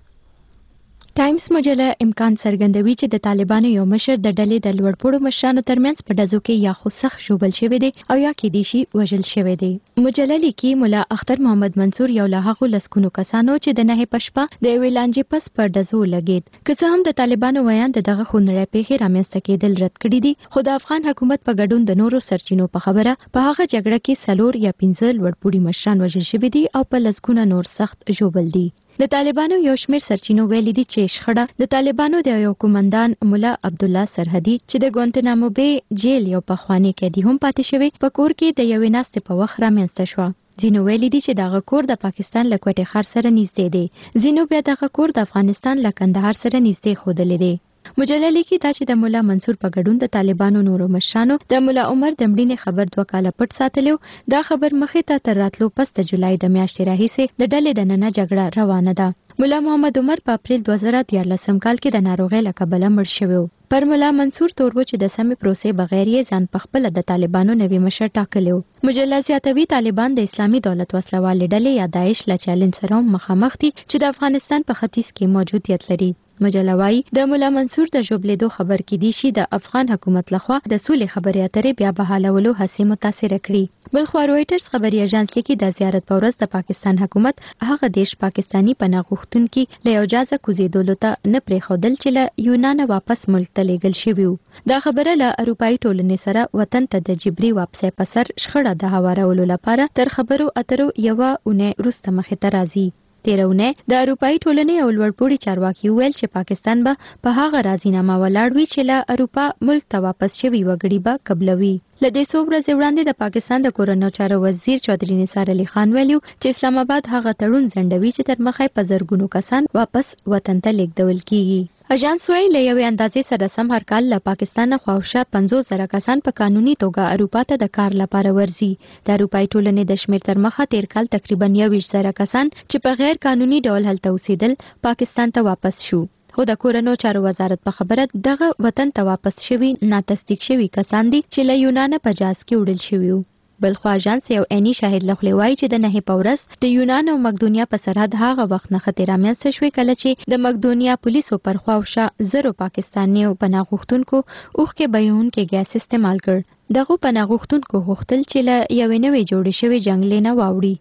ټایمز مجله امکان څرګندوي چې د طالبانو یو مشر د ډلې د لوړپوړو مشرانو ترمنځ په ډزو کې یا خو سخت ژوبل شوی دی او یا کې دي شي وژل شوی دی. مجله لیکي ملا اختر محمد منصور یو له هغو لسکونو کسانو چې د 9 پشپه د یوې لانجې پس په ډزو لګید. که څه هم د طالبانو ویان دغه خونړۍ پیښې رامنځته کېدل رد کړي دي، خو د افغان حکومت په ګډون د نورو سرچینو په خبره په هغه جګړه کې 4 یا 15 لوړپوړي مشران وژل شوي دي او په لسکونه نور سخت ژوبل دي. د طالبانو یو شمېر سرچینو ویلي دي چې شخړه د طالبانو د یو کومندان مولا عبد الله سرحدي چې د ګوانتنامو بی جیل یو پخوانی قیدي هم پاتې شوی په کور کې د یوې ناستې په وخت رامنځته شوه. ځینو ویلي دي چې دغه کور د پاکستان له کوټې ښار سره نږدې دی، ځینو بیا دغه کور د افغانستان له کندهار سره نږدې ښودلی دی. مجله لیکي دا چې د مولا منصور په ګډون د طالبانو نورو مشرانو د مولا عمر د مړینې خبر 2 کاله پټ ساتلو. دا خبر مخې ته تر راتلو پس د جولای د میاشتې راهیسې د ډلې د ننه جګړه روانه ده. مولا محمد عمر په اپریل 2013 کال کې د ناروغۍ له کبله مړ شوی و. پر مولا منصور تور و چې د سمې پروسې بغیر یې ځان په خپل د طالبانو نوی مشر ټاکلی و. مجله زیاتوي طالبان د اسلامي دولت وسلوالې ډلې یا داعش له چیلنج سره مخامخ دي چې د افغانستان په ختیځ کې موجودیت لري. مجله وايي د مولا منصور د ژوبلیدو خبر کې دي شي د افغان حکومت لخوا د سولې خبرې اترې بیا بحالولو هڅې متاثر کړي. بلخوا رويټرز خبري اژانس لیکي د زیارت په ورځ د پاکستان حکومت هغه دیش پاکستانی پناه غوښتونکي له یو جازه کوزیدلو ته نه پرېښودل چې له یونان واپس ملک ته لیږل شوي وو. دا خبره له اروپایي ټولنې سره وطن ته د جبري واپسۍ په سر شخړه د هوارولو لپاره تر خبرو اترو یوه اونۍ وروسته مخې ته راځي. تیرونه د اروپایي ټولنې او لوړپوړي چارواکي ویل چې پاکستان به په هغه راضینامه ولاړ وي چې له اروپا ملک ته واپس شوي وګړي به قبلوي. له دې څو ورځې وړاندې د پاکستان د کورنیو چارو وزیر چودري نثار علي خان ویلو چې اسلام آباد هغه تړون ځنډوي چې تر مخه په زرګونو کسان واپس وطن ته لیږدول کیږي. اژانس وايي له یوې اندازې سره سم هر کال له پاکستان خواوشا 50,000 کسان په قانوني توګه اروپا ته د کار لپاره ورځي. د اروپایي ټولنې د شمېر تر مخه تیر کال تقریبا 21,000 کسان چې په غیر قانوني ډول هلته اوسېدل پاکستان ته واپس شو. خو د کورنیو چارو وزارت په خبره دغه وطن ته واپس شوي ناتصدیق شوي کسان دي چې له یونان په جاز کې وړل شوي وو. بلخوا اژانس یو عیني شاهد لخوا وایي چې د 9 په ورځ د یونان او مقدونیا په سرحد هغه وخت نه خطر رامنځته شوی کله چې د مقدونیا پولیسو پر خواوشا زرو پاکستانیو پناه غوښتونکو اوښکې بهونکي ګیس استعمال کړ. دغه پناه غوښتونکو غوښتل چې له یوې نوې جوړې شوې جنگلې نه واوړي.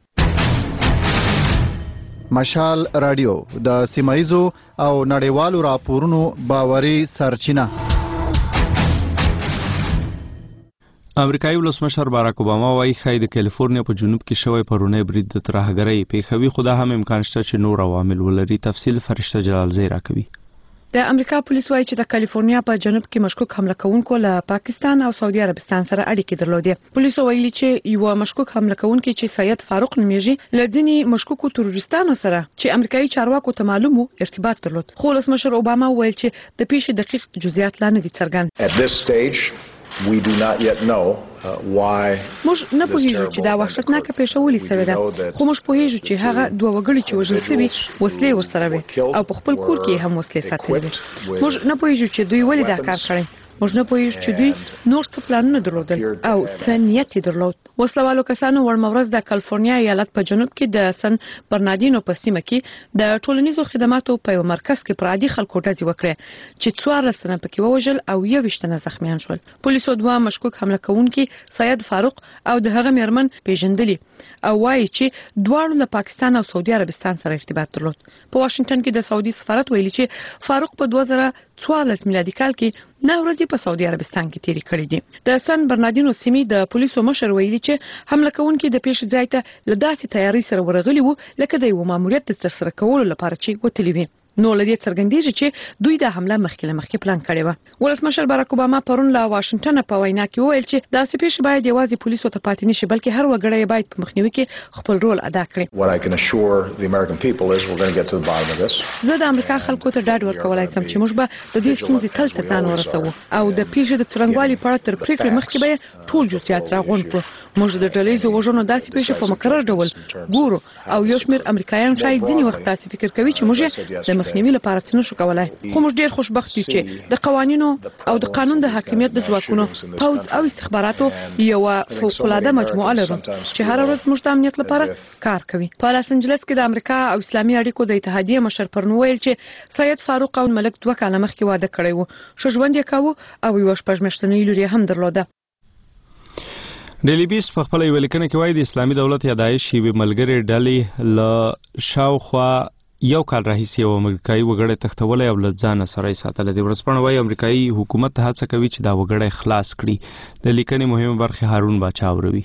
مشال رادیو د سیمایزو او نړیوالو راپورونو باوري سرچینه. امریکایي ولسمشر باراک اوباما وايي ښایي د کیلیفورنیا په جنوب کې شوی پرونی برید د ترهګرۍ پیښوي، خو دا هم امکان شته چې نور عوامل ولري. تفصیل فرشته جلالزی راکوي. د امریکا پولیس وایي چې د کالیفورنیا په جنوب کې مشکوک حمله کوونکو له پاکستان او سعودي عربستان سره اړیکې درلودې. پولیسو ویلي چې یو مشکوک حمله کوونکی چې سید فاروق نومیږي لدینی مشکوکو تروریستانو سره چې امریکایي چارواکو ته معلومو ارتباط درلود. خو ولسمشر اوباما ویل چې د پیښې دقیق جزئیات لا نه دي څرګند. We do not yet know why. موږ نه پوهیږو چې دا وحشتناکه پیښه ولې سوې ده، خو موږ پوهیږو چې هغه دوه وګړي چې وژل شوي وسلې ورسره وي او په خپل کور کې هم وسلې ساتلې وي. موږ نه پوهیږو چې دوی ولې دا کار کړی. موږ نه پوهیږو چې دوی نور څه پلانونه درلودل او څه نیت یې درلود. وسلوالو کسانو وړمه ورځ د کالیفورنیا ایالت په جنوب کې د سن برناردینو په سیمه کې د ټولنیزو خدماتو په یو مرکز کې پر عادي خلکو ډزې وکړې چې 14 تنه پکې ووژل او 21 تنه زخمیان شول. پولیسو دوه مشکوک حمله کوونکي سید فاروق او د هغه میرمن پیژندلي او وایي چې دواړو له پاکستان او سعودي عربستان سره ارتباط درلود. په واشنگټن کې د سعودي سفارت ویلي چې فاروق په 2014 میلادي کال کې 9 ورځې په سعودي عربستان کې تیرې کړې دي. د سن برناردینو سیمې د پولیسو مشر ویلي چې حمله کوونکي د پیښې ځای ته له داسې تیاری سره ورغلي وو لکه د یو ماموریت د ترسره کولو لپاره چې وتلی وي. نو لدی څرګندېږي چې دوی د حمله مخکې پلان کړی و. ولسمشر باراک اوباما پرون لا واشنگټن په وینا کې وویل چې داسې پیښې باید یوازې پولیسو ته پاتې نشي بلکې هر وګړی باید په مخنیوي کې خپل رول ادا کړي. What I can assure the American people is we're going to get to the bottom of this. زه د امریکا خلکو ته ډاډ ورکولای سم چې موږ به د دې ستونزې تل ته ځان ورسوو او د پیښې د څرنګوالي په اړه تر پریکړې مخکې به ټول جزئیات راغونډ کړو. موږ د ډلهییزو وژنو داسې پیښې په مکرر ډول ګورو او یو شمېر امریکایان شاید ځینې وخت داسې فکر کوي چې موږ د مخنیوي لپاره څه نشو کولای، خو موږ ډېر خوشبخت یو چې د قوانینو او د قانون د حاکمیت د ځواکونو پوځ او استخباراتو یو فوق‌العاده مجموعه لرو چې هر ورځ موږ د امنیت لپاره کار کوي. په لاس انجلس کې د امریکا او اسلامي اړیکو د اتحادیې مشر پرون ویل چې سید فاروق او ملک 2 کاله مخکې واده کړی و، ښه ژوند یې کاوه او یو شپږ میاشتنۍ لور یې هم درلوده. ډیلی بیس په خپل یو لیکنه کې وایي د اسلامي دولت یا داعش یوې ملګرې ډلې له شاوخوا یو کال راهیسې یو امریکایي وګړی تښتولی او له ځانه سره یې ساتلی دی. ورځپاڼه وایي امریکایي حکومت هڅه کوي چې دا وګړی خلاص کړي. د لیکنې مهمه برخه هارون باچا اوروي.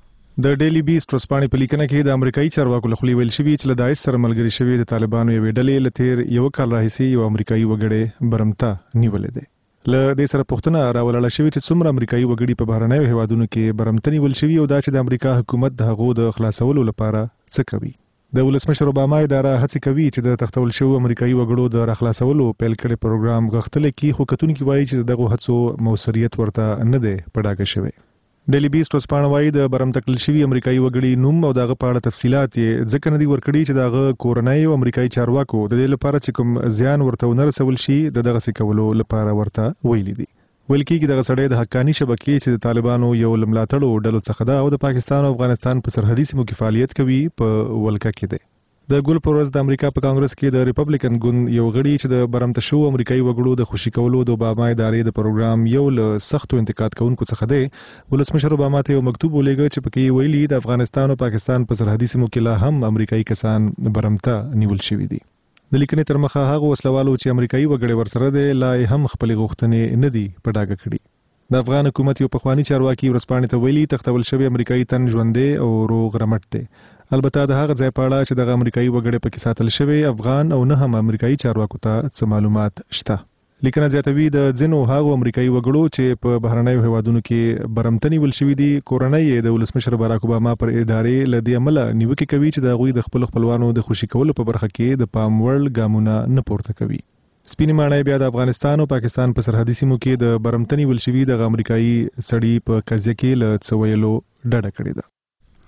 د ډیلی بیس ورځپاڼې په لیکنه کې د امریکایي چارواکو له خولې ویل شوي چې له داعش سره ملګري شوي د طالبانو یوې ډلې له تیر یو کال راهیسې یو امریکایي وګړی برمته نیولی دی. له دې سره پوښتنه راولاړه شوې چې څومره امریکایي وګړي په بهرنیو هیوادونو کې برمته نیول شوي او دا چې د امریکا حکومت د هغو د خلاصولو لپاره څه کوي. د ولسمشر اوباما اداره هڅې کوي چې د تښتول شوو امریکایي وګړو د راخلاصولو پیل کړي پروګرام غښتلی کړي، خو کتونکي وایي چې دغه هڅو موثریت ورته نه دی په ډاګه شوی. ډیلی بیس ورځپاڼه وایي د برمته کړل شوي امریکایي وګړي نوم او دغه په اړه تفصیلات یې ځکه نه دي ورکړي چې دغه کورنۍ او امریکایي چارواکو د دې لپاره چې کوم زیان ورته ونه رسول شي د دغسې کولو لپاره ورته ویلي دي. ویل کېږي دغه سړی د حقاني شبکې چې د طالبانو یو له ملاتړو ډلو څخه ده او د پاکستان او افغانستان په سرحدي سیمو کې فعالیت کوي په ولکه کې دی. د ګل په ورځ د امریکا په کانګرس کې د ریپبلیکن ګوند یو غړي چې د برمته شوو امریکایي وګړو د خوشي کولو د اوباما ادارې د پروګرام یو له سختو انتقاد کوونکو څخه دی. ولسمشر اوباما ته یو مکتوب ولیږه چې پکې ویلي د افغانستان او پاکستان په سرحدي سیمو کې لا هم امریکایي کسان برمته نیول شوي دي. د لیکنې تر مخه هغه وسلوالو چې امریکایي وګړي ورسره دی لا هم خپلې غوښتنې نه دي په ډاګه کړي. د افغان حکومت یو پخوانی چارواکي ورځپاڼې ته ویلي تښتول شوی امریکایي تن ژوندی او روغ رمټ دی. البته د هغه ځای په اړه چې دغه امریکایي وګړي پکې ساتل شوی افغان او نه هم امریکایي چارواکو ته څه معلومات شته. لیکنه زیاتوي د ځینو هغو امریکایي وګړو چې په بهرنیو هیوادونو کې برمته نیول شوي دي کورنۍ د ولسمشر باراک اوباما پر ادارې له دې امله نیوکې کوي چې د هغوی د خپلو خپلوانو د خوشي کولو په برخه کې د پام وړ ګامونه نه پورته کوي. سپینې ماڼۍ بیا د افغانستان او پاکستان په سرحدي سیمو کې د برمته نیول شوي دغه امریکایي سړي په قضیه کې له څه ویلو ډډه کړې ده.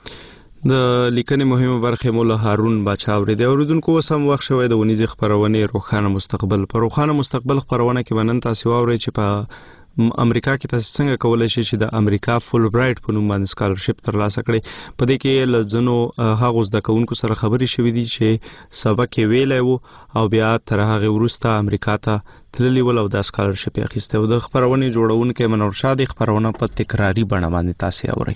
د لیکنې مهمه برخه مو له هارون باچا اورېدې. اوریدونکو اوس هم وخت شوی د ونیزې خپرونې روښانه مستقبل. په روښانه مستقبل خپرونه کې به نن تاسو واورئ چې په امریکا کې تاسو څنګه کولای شئ چې د امریکا فول برایټ په نوم باندې سکالرشپ ترلاسه کړئ. په دې کې له ځینو هغو زده کوونکو سره خبرې شوې دي چې سبق یې ویلی و او بیا تر هغې وروسته امریکا ته تللي ول او دا سکالرشپ یې اخیستی و. د خپرونې جوړونکی منور شاه د خپرونه په تکراري بڼه باندې تاسې اورئ.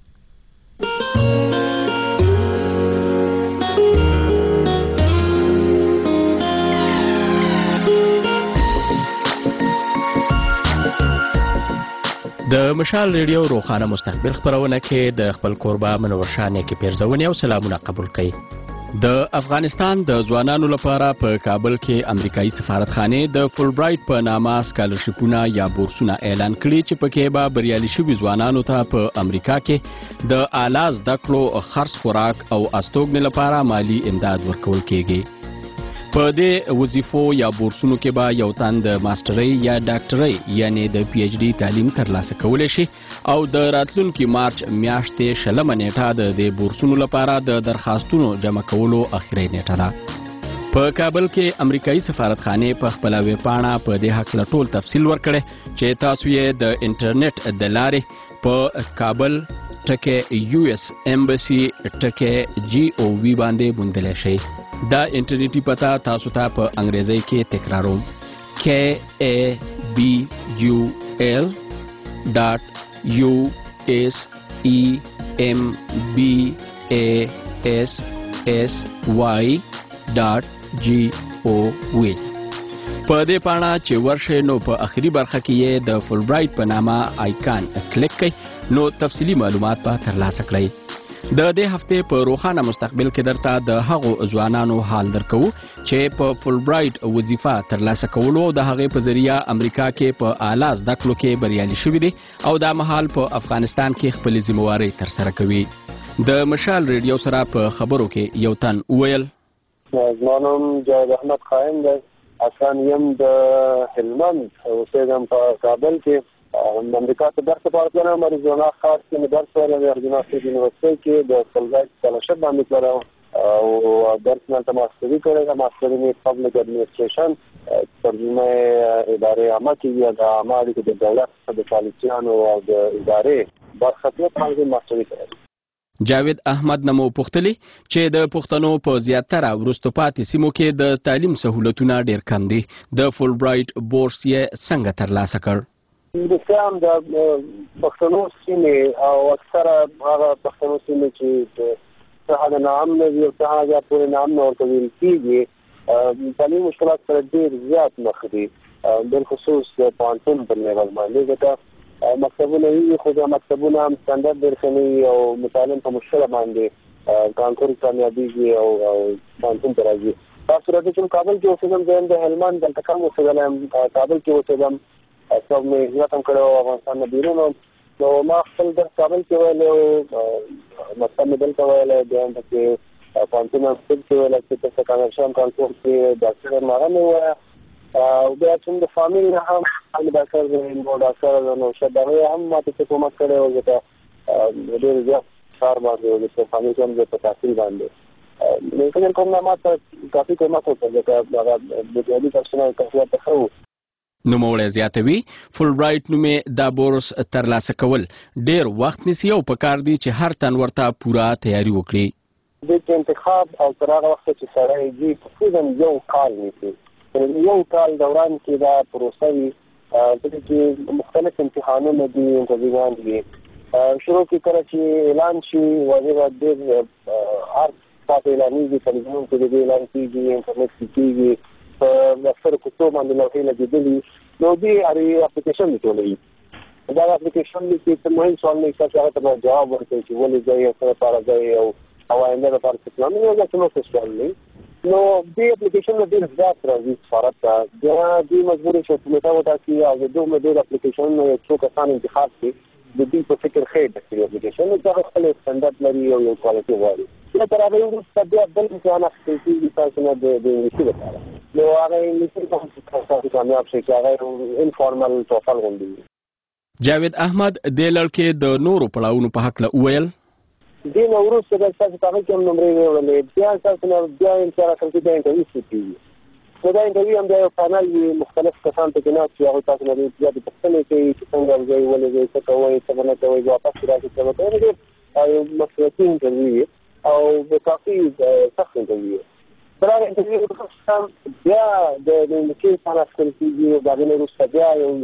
د مشال ریډیو روښانه مستقبل خبرونه کې د خپل کوربه منور شاه نیکي پیرزونې او سلامونه قبول کړئ. د افغانستان د ځوانانو لپاره په کابل کې امریکایي سفارتخانه د فول برایټ په نامه سکالرشپونه یا بورسونه اعلان کړي چې پکې به بریالي شوي ځوانانو ته په امریکا کې د اعلی زده کړو خرڅ خوراک او استوګنې لپاره مالی امداد ورکول کېږي. په دې وظیفو یا بورسونو کې به یو تن د ماسترۍ یا ډاکټرۍ یعنی د پی ایچ ډي تعلیم ترلاسه کولی شي او د راتلونکي مارچ میاشتې 20 نیټه د دې بورسونو لپاره د درخواستونو جمع کولو اخري نیټه ده. په کابل کې امریکایي سفارتخانه په خپل ویب پاڼه په دې حق له ټول تفصیل ورکړي چې تاسو یې د انټرنیټ د لارې په کابل US Embassy GOV باندې موندلی شئ. دا انټرنیټي پته تاسو ته په انګریزي کې تکراروم KABUL.USEMBASSY.GOV. په دې پاڼه چې ورشئ نو په اخري برخه کې یې د فول برایټ په نامه آیکان کلیک کړئ نو تفصیلی معلومات به ترلاسه کړئ. د دې هفته په روخانه مستقبل کې درته د هغو ځوانانو حال درکو چې په فول برایټ وظیفه ترلاسه کولو د هغې په ذریعہ امریکا کې په اعلی زده کړو کې بریالي شوي دي او دا مهال په افغانستان کې خپل ذمہواري ترسره کوي. د مشال ریډیو سره په خبرو کې یو تن وویل زما نوم جاوید احمد خائن دی. اصلا یم د هلمند اوسېږم په کابل کې. امریکا ته درس لپاره تلم اریزونا ښار کې مې درس ویلی د اریزونا سټیټ یونیورسټۍ کې د فولبرایټ سکالرشپ باندې تللی او درس مې هلته ماسټري کړې ده. ماسټري مې پبلک اډمنسټریشن ترجمه ادارې عامه کې د عامه اړیکو د دولت د پالیسیانو او د ادارې برخلیک باندې ماسټري کړې. جاوید احمد نمو پوښتلی چې د پښتنو په زیاتره وروسته پاتې سیمو کې د تعلیم سهولتونه ډېر کم دي. د فول برایټ بورس یې څنګه ترلاسه کړ؟ د سیام د پښتنو سیمې او اکثره هغه پښتنو سیمې چې څه هغه نام نه وي او څه هغه پورې نام نه ورته ویل کېږي تعلیم مشکلات سره ډېر زیات مخ دي بالخصوص د پوهنتون په لیول باندې ځکه مکتبونه وي خو دا مکتبونه هم سټنډرډ ډېر ښه نه وي او متعلم په مشکله باندې کانکور کامیابېږي او پوهنتون ته راځي. تاسو راځئ چې کابل کې اوسېدم زه یم د هلمند دلته کم اوسېدلی یم کابل کې اوسېدم سب مې هجرت هم کړی و افغانستان نه بیرون نو ما خپل درس کابل کې ویلی او مکتب مې دلته ویلی بیا هم پکې پوهنتون هم خپل کې ویلی چې ته کامیاب شوم کانکور کې ډاکټر یم هغه مې ووایه او بیا چې د فامیل نه هم ډاکټر نو ډاکټر نوشد هغې هم ما ته څه کومک کړی و ځکه ډېر زیات کار باندې و ځکه فامیل کې هم زه په تحصیل باندې نو فکر کوم نه ما ته کافي کومک وکړ ځکه هغه بنیادي درسونه کافي ورته ښه و. نوموړی زیاتوي فول برایټ نومې دا بورس ترلاسه کول ډېر وخت نیسي او پکار دی چې هر تن ورته پوره تیاری وکړي. د انتخاب او تر هغه وخته چې سړی ځي تقریبا یو کال نیسي. یو کال دوران کې دا پروسه وي ځکه چې مختلف امتحانونه دي انټرویوان دي. شروع کې کله چې اعلان شي واضح به ډېر هر ساعت اعلانېږي تلویزیون کې د دې اعلان کېږي انټرنیټ کې کېږي په اکثرو کوڅو باندې لوحې لګېدلي نو دې هرې اپلیکیشن دې ټولوي. دا اپلیکیشن دې کې څه مهم سوال نه ستاسو هغه ته باید جواب ورکړئ چې ولې ځئ او څه لپاره ځئ او آینده لپاره څه پلان لرئ هغه څه نو سوال نه نو دې اپلیکیشن نه ډېر زیات راځي سفارت ته بیا دې مجبور شي چې کمیټه وټاکي او د دومره ډېر اپلیکیشن نه یو څو کسان انتخاب کړي د دې په فکر ښه ډکړي اپلیکیشن نو هغه خپل سټنډرډ لري او یو کوالټي غواړي. بیا تر هغې وروسته بیا بل امتحان اخیستل کېږي تاسو نه د انګلیسي لپاره نو هغه انګلیسي هم تاسو کامیاب شئ چې هغه انفارمل ټوفل غوندې وي. جاوید احمد دې لړکې د نورو پړاوونو په هکله وویل دې نه وروسته بیا ستاسو په هغه کې هم نمرې ویولې بیا ستاسو نه بیا انشاءالله کله چې بیا انټرویو شروع کېږي نو دا انټرویو هم بیا یو پانل وي مختلف کسان پکې ناست وي هغوی تاسو نه زیاتې پوښتنې کوي چې څنګه ځئ ولې ځئ څه کوئ څه به نه کوئ واپس راشئ څه به کوئ ډېر یو مسؤلیتي انټرویو وي او کافي سخت انټرویو وي. تر هغه انټرویو وروسته بیا د انګلیسي امتحان اخیستل کېږي د هغې نه وروسته بیا یو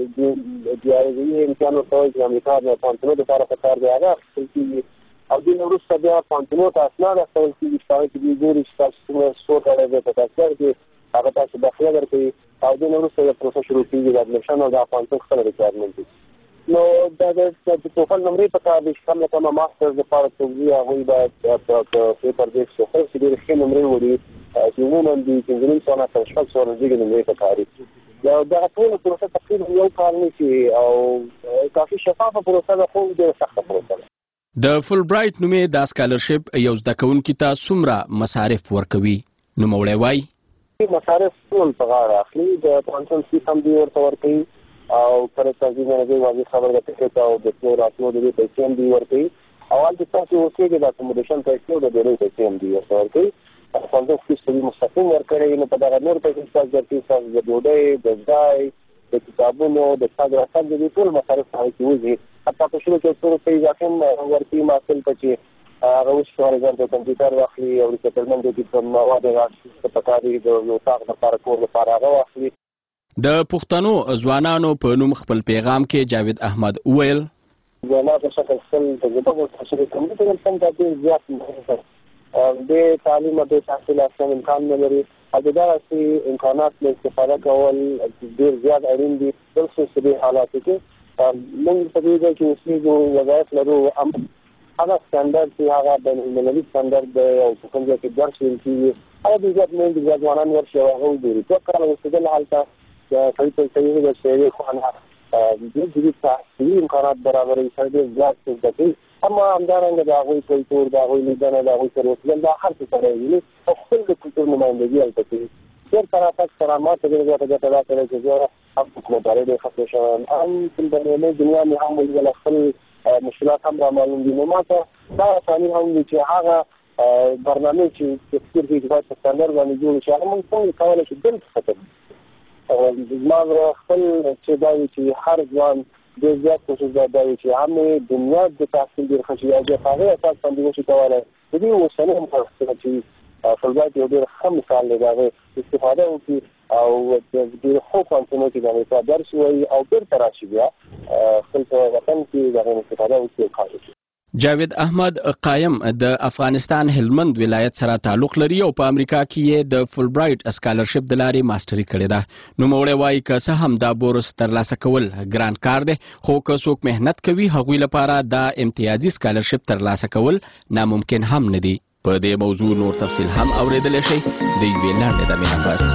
ډیاریوي امتحان ورته وایي چې د امریکا د پوهنتونو دپاره پکار دی هغه اخیستل کېږي او دې نه وروسته بیا پوهنتونو ته اسناد استول کېږي چې هغې کې دوی ګوري چې تاسو څومره سکور کړی دی په تذکر کې هغه تاسو داخله درکوي او دې نه وروسته د پروسه شروع کېږي د اډمیشن او د پوهنتون خپله ریکوایرمنټ وي. نو دا د ټوفل نمرې په کار دي چې کم نه کمه ماسټرز دپاره څوک وي هغوی باید په پیپر بیس ټوفل چې ډېرې ښې نمرې وړي چې عموما د 5,500 نه تر 600 نږدې نمرې په کار دي. دغه ټوله پروسه تقریبا یو کال نیسي او کافي شفافه پروسه ده خو ډېره سخته پروسه ده. د فول برایټ نومې دا سکالرشپ یو زده کوونکي ته څومره مصارف ورکوي؟ نوموړی وایي مصارف ټول په غاړه اخلي د پوهنتون فیس هم دوی ورته ورکوي او کله تنظیم نه دی واضح خبر د ټکټ او د تلو راتلو د دې پیسې هم دوی ورکوي او هلته تاسو اوسېږئ د اکوموډیشن پیسې او د ډوډۍ پیسې هم دوی ورته ورکوي. پوهنتون فیس ته دوی مستقیم ورکړی نو په دغه نور پیسې ستاسو درکوي ستاسو د ډوډۍ د ځای د کتابونو د تګ راتګ د دې ټول مصارف هغې کې وځي حتی په شروع کې څو روپۍ اضافي هم ورکوي محصل ته چې هغه اوس فار ایگزامپل کمپیوټر واخلي او ریسیټلمنټ د دې په مواد راځي په کار دي د اتاق لپاره کور لپاره هغه واخلي. د پښتنو ځوانانو په نوم خپل پیغام کې جاوید احمد وویل ځوانان په شکل خپل تجربه ورته کمپیوټر هم ډېر زیات مهم دی د تعلیم او د تحصیل اصلا امکان نه لري او د داسې امکانات له استفاده کول ډېر زیات اړین دي بالخصوص په دې حالاتو کې موږ په دې ځای کې اوسېږو وظایف لرو هغه سټانډرډ چې هغه د ملي سټانډرډ دی او په کوم ځای کې درس ویل کېږي هغه د زیات نه دي ځوانان ورشي او هغه وګوري دوه کاله اوسېدل هلته صحیح صحیح د شوی خو نه د دې تحصیلي امکانات برابرې سره ډېر زیات زده کوي اما همدارنګه د هغوی کلتور د هغوی لیدنه د هغوی سره اوسېدل دا هر څه سره ویني او خپل د کلتور نمایندګي هلته کوي ډېر ترافیک سره ما ته ډېر ګټه دا کوي چې زه هم حکومتدارۍ ډېر ختم شوم هم په بینالمللي دنیا مې هم ولیدل خپل مشکلات هم را معلوم دي نو ما ته دا اساني هم دي چې هغه برنامه چې فکر کوي چې باید په سټانډرډ باندې جوړ شي هغه موږ څنګه کولی شو دلته ختم زما خپل چې دا وي چې هر ځوان ډېر زیات کوشش دا وي چې هم دنیا د تحصیل ډېر ښه شي او د هغې اساس باندې وشي کولی د دې اوسني همکارۍ چې فلزات یو ډېر ښه مثال دی د هغې استفاده وکړي او ډېر ښه پوهنتونو کې د هغې څخه درس ووایي او بېرته راشي بیا خپل په وطن کې د هغې استفاده وکړي او کار وکړي. جاوید احمد قایم د افغانستان هلمند ولایت سره تعلق لري او په امریکا کې یې د فولبرایټ اسکالرشپ د لارې ماستري کړې ده. نوموړی وایي که څه هم دا بورس ترلاسه کول ګران کار دی خو که څوک محنت کوي هغوی لپاره دا امتیازي اسکالرشپ ترلاسه کول ناممکن هم نه دي. په دې موضوع نور تفصیل هم اورېدلی شئ د یوې لنډې دمې نه پس.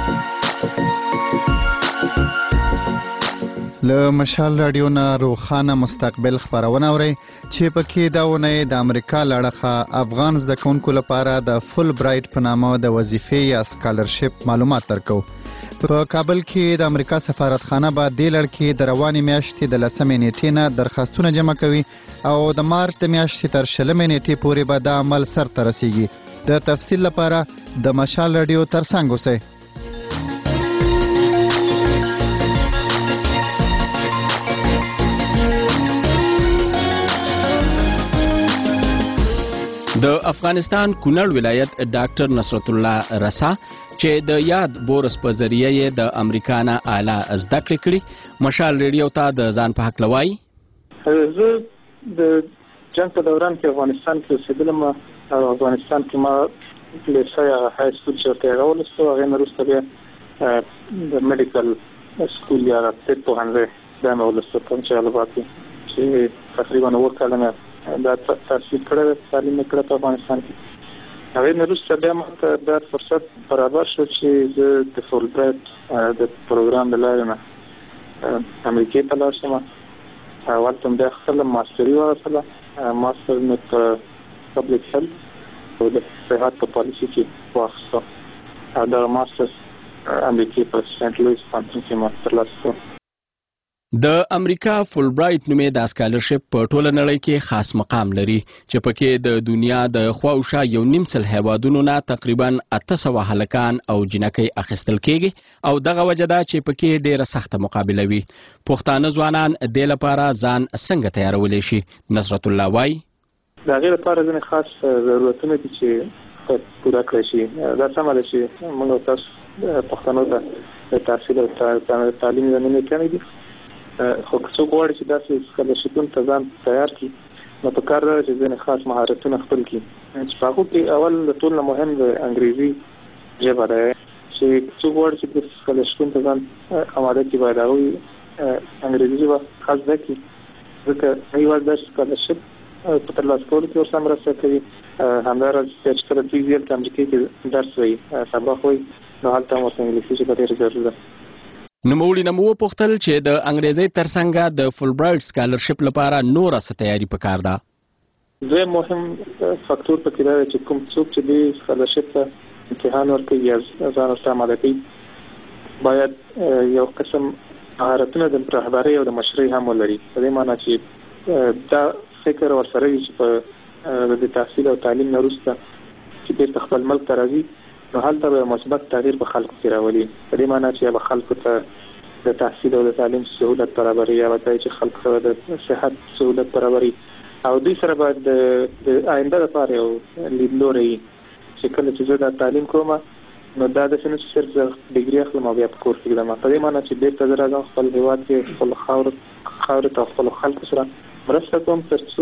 له مشال رادیو نه روښانه مستقبل خبرونه اورئ چې پکې دا ونې د امریکا له اړخه افغان زده کوونکو لپاره د فول برایټ په نامه د وظیفې یا سکالرشپ معلومات درکو. په کابل کې د امریکا سفارتخانه به دې لړ کې د روانې میاشتې د 10مې نیټې نه درخواستونه جمع کوي او د مارچ د میاشتې تر 20مې نیټې پورې به دا عمل سرته رسیږي. د تفصیل لپاره د مشال رادیو ترڅنګ اوسئ. د افغانستان کونړ ولایت ډاکټر نصرت الله رسا چې د یاد بورس په ذریعه یې د امریکا نه اعلی زده کړې کړي مشال ریډیو ته د ځان په حق لوي. زه د جنگ په دوران کې افغانستان کې اوسېدلم او افغانستان کې ما لیسه یا های سکول چې ورته یې راولسته هغې نه وروسته بیا د میډیکل سکول یا طب پوهنځی دا مې ولسته کوم چې البات چې تقریبا 9 کاله مې دا تحصیل کړی تعلیم مې کړی په افغانستان کې. هغې نه وروسته بیا ماته دا فرصت برابر شو چې زه د فولبرایټ د پروګرام د لارې نه امریکې ته لاړ شم. هلته مې بیا خپله ماسټري واخیستله. ماسټر مې په پبلیک هیلث او د صحت په پالیسي کې واخیسته او دغه ماسټر امریکې په سینټ لویس پوهنتون کې ما ترلاسه کړ. د امریکا فولبرایټ نومې د اسکالرشپ په ټوله نړۍ کې خاص مقام لري چې پکې د دنیا د خواوشا 1.5 هیوادونو نه تقریبا 800 هلکان او جنکۍ اخیستل کېږي او دغه وجه ده چې پکې ډېره سخته مقابله وي. پښتانه ځوانان دې لپاره ځان څنګه تیارولی شي؟ نصرت الله وایي د هغې لپاره ځینې خاص ضرورتونه دي چې پوره کړی شي. دا سمه ده چې موږ او تاسو پښتنو ته د تحصیل او تعلیم زمینې کمې دي خو که څوک غواړي چې داسې سکالرشپونو ته ځان تیار کړي نو په کار ده چې ځینې خاص مهارتونه خپل کړي چې په هغو کې اول د ټول نه مهم د انګریزي ژبه ده چې څوک غواړي چې د سکالرشپونو ته ځان اماده کړي باید هغوی انګریزي ژبه خاص زده کړي ځکه یوازې دا سکالرشپ په ترلاسه کولو کې ورسره مرسته کوي. همداراز چې کله دوی ځي هلته امریکې کې درس وایي سبق وایي نو هلته هم ورته انګلیسي ژبه ډېره ضروري ده. نوموړي نه مو وپوښتل چې د انګریزۍ ترڅنګ د فولبرایټ سکالرشپ لپاره نوره څه تیاري پکار ده. دویم مهم فاکتور پکې دا دی چې کوم څوک چې دې سکالرشپ ته امتحان ورکوي یا ځان ورته اماده کوي باید یو قسم مهارتونه د رهبرۍ او د مشرۍ هم ولري. په دې معنی چې دا فکر ورسره وي چې په د تحصیل او تعلیم نه وروسته چې بېرته خپل ملک ته راځي نو هلته به مثبت تغییر په خلکو کې راولي. په دې معنی چې به خلکو ته د تحصیل او د تعلیم سهولت برابري یا به چې خلکو سره د صحت سهولت برابري او دوی سره باید د آینده لپاره یو لیدلوری چې کله چې زه دا تعلیم کوم نو دا داسې نه چې صرف زه ډګري اخلم او بیا په کور کې ږدم. په دې معنی چې بېرته زه راځم خپل هېواد کې خپل خاورې ته خپلو خلکو سره مرسته کوم تر څو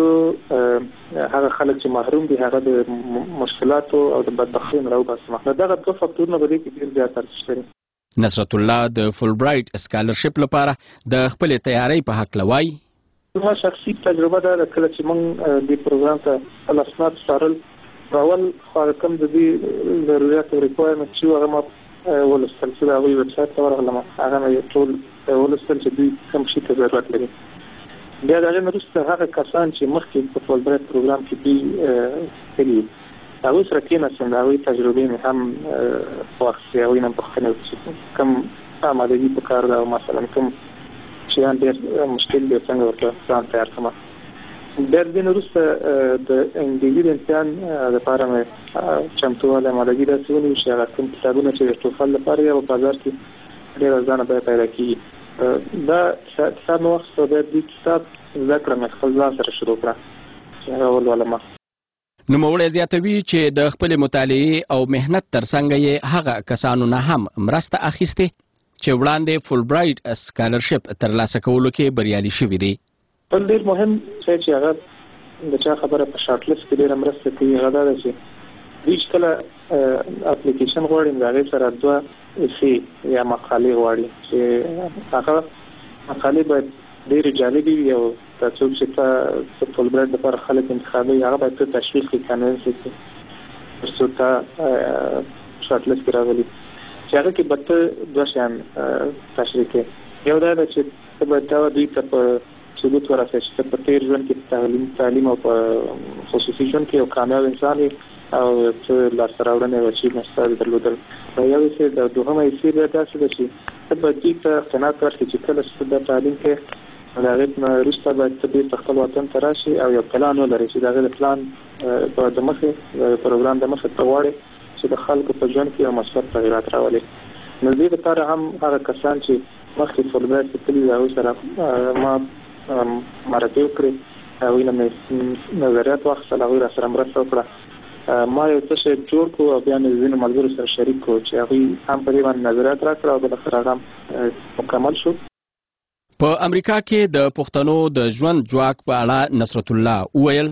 هغه خلک چې محروم دي هغه د مشکلاتو او د بدبختۍ نه راوباسم. نو دغه دوه فاکتورونه به دې کې ډېر زیات ارزښت لري. نصرت الله د فولبرایټ سکالرشپ لپاره د خپلې تیارۍ په هکله وایي زما شخصي تجربه ده کله چې موږ د پروګرام ته الاسناد سپارل اول خو کوم د دې ضرورت او ریکوایرمنت چې هغه ما ولستل چې دا وی ویب سټ ته ورغلم هغه مې ټول ولستل چې دوی کوم شي ته ضرورت لري. بیا دا نه وروسته هغه کسان چې مخکې په فولبرایټ پروګرام کې دي کلی هغه سره کېناستم دا وی تجربه مې هم واخیستې او نه پوښتنه وکړه کوم آمادګي په کار ده او مثلا کوم شیان ډېر مشکل دي څنګه ورته ځان تیار کړم. بیا د دې وروسته د انګلیسي د امتحان لپاره مې چمتووالی آمادګي داسې ونیو چې هغه کوم کتابونه چې د ټوفل لپاره یا په بازار کې ډېر ارزانه بیه پیدا کېږي دا کتاب مې واخیسته بیا دې کتاب زده کړه مې خپل ځان سره شروع کړه چې هغه ولولم. نوموړی زیاتوي چې د خپلې مطالعې او مهنت ترڅنګ یې هغه کسانو نه هم مرسته اخیستې چې وړاندې فولبرایټ سکالرشپ ترلاسه کولو کې بریالي شوي دي. بل ډېر مهم چې هغه د چا خبره په شارټ لیست کې ډېره مرسته کوي هغه دا ده چې دوی چې کله اپلیکیشن غواړي د هغې سره 2 ایسې یا مقالې غواړي چې هغه مقالې باید ډېرې جالبې وي او دا څوک چې ته فولبرایټ لپاره خلک انتخابوي هغه باید ته تشویق کړي کنوینس کړي تر څو ته شارټ لیست کې راغلي چې هغه کې به ته 2 شیان تشریح کړې. یو دا ده چې ته باید دا دوی ته په ثبوت ورسوي چې په تیر ژوند کې تعلیم او په خصوصي ژوند کې یو کامیاب انسان او څه لاسته راوړنې او اچیومنټس درلودل. یو څه د دوهمه حصې بیا داسې ده چې ته باید دوی ته قناعت ورکړي چې کله چې د تعلیم کې د هغې نه وروسته باید ته بېرته خپل وطن ته راشي او یو پلان ولري چې د هغې د پلان د مخې د پروګرام د مخې ته غواړي چې د خلکو په ژوند کې یو مثبت تغیرات راولي. نو دې لپاره هم هغه کسان چې مخکې فولبرایټ کې تللي د هغوی سره ما مرکې وکړې هغوی نه مې نظریات واخیستل هغوی را سره مرسته وکړه ما یو څه شی جوړ کړو او بیا مې ځینو ملګرو سره شریک کړو چې هغوی هم په دې باندې نظریات راکړه او بالاخره هغه مکمل شو. په امریکا کې د پښتنو د ژوند ځواک په اړه نصرت الله وویل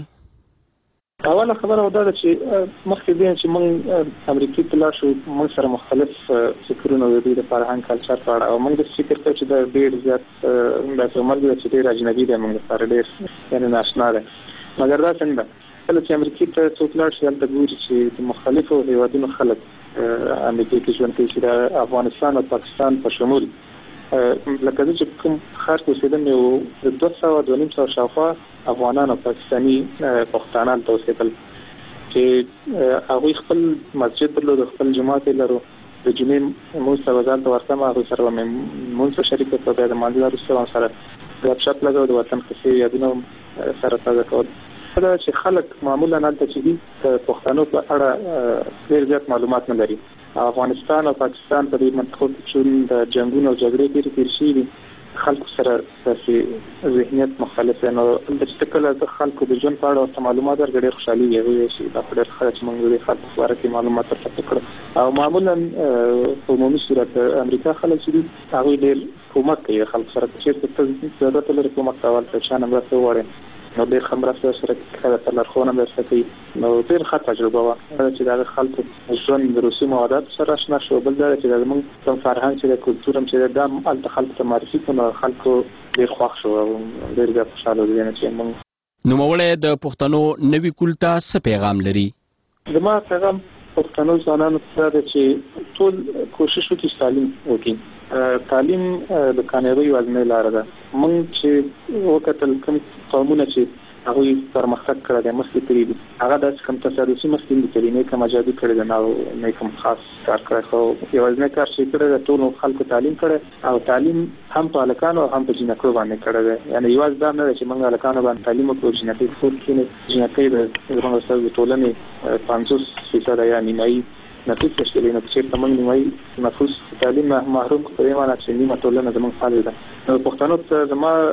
اوله خبره دا ده چې مخکې دې چې موږ امریکا ته لاړ شو موږ سره مختلف فکرونه د دې د فرهنګ کلچر په اړه او موږ د فکر کوو چې دا ډېر زیات داسې ملګري چې ډېر اجنبي دی موږ لپاره ډېر یعنې ناشنا دی مګر دا څنګه ده کله چې امریکا ته څوک لاړ شي هلته ګوري چې د مختلفو هېوادونو خلک امریکا کې ژوند کوي چې د افغانستان او پاکستان په شمول لکه زه چې کوم ښار کې اوسېدم یو د 200 شاوخوا افغانان او پاکستاني پښتانه هلته اوسېدل چې هغوی خپل مسجد درلود خپل جومات یې لرو د جمعې لمونځ ته به ځان ته ورتم هغوی سره به مې لمونځ ته شریک کړو بیا د لمانځه وروسته به سره ګپ شپ لګوو د وطن قصې یادونه سره تازه کول. دا چې خلک معمولا هلته چې دي د پښتنو په اړه ډېر زیات معلومات نه لري. افغانستان او پاکستان په دې منطقو کې چې د جنګونو او جګړې ډېرې تېرې شوي دي خلکو سره داسې ذهنیت مختلف دی نو دلته چې کله د خلکو د ژوند په اړه ورته معلومات ورکړي ډېر خوشحالي وي هغوی وایي چې دا خو ډېر ښه ده چې موږ د خلکو په باره کې معلومات ترلاسه کړو او معمولا په عمومي صورت د امریکا خلک چې دي هغوی ډېر کومک کوي خلکو سره چېرته ته ضرورت لري کومک کول ته چا نه مرسته وغواړې نو ډېر ښه مرسته سره درته لارښوونه درته کوي نو ډېر ښه تجربه وه چې د هغه خلکو ژوند د رسومو او عاداتو سره اشنا شو بل دا چې زموږ کوم فرهنګ چې د کلتور هم چې دا هلته خلکو ته معرفي کړو نو خلکو ډېر خوښ شو او ډېر زیات خوشحاله دي چې موږ نوموړی د پښتنو نوي کول ته څه پیغام لري؟ زما پیغام پښتنو ځوانانو ته دا چې ټول کوشش وکړي تعلیم وکړي تعلیم د کامیابۍ یوازینۍ لاره ده. موږ چې وکتل کوم قومونه چې هغوی پرمختګ کړی دی مخکې تللي دي هغه داسې کوم تصادفي مخکې نه کړي نه کوم ایجادي کړی دی او نه کوم خاص کار کړی خو یوازینی کار چې کړی دی ټولو خلکو تعلیم کړی او تعلیم هم په هلکانو او هم په جینکو باندې کړی دی یعنې یوازې دا نه ده چې موږ هلکانو باندې تعلیم وکړو جینکۍ خور کښېني جینکۍ د زموږ ستاسو د ټولنې 50% یا نیمایي نفوس تشکیلوي نو چېرته موږ نیمایي نفوس تعلیم نه محروم کړو په دې معنی چې نیمه ټولنه زموږ فعال ده. نو پښتنو ته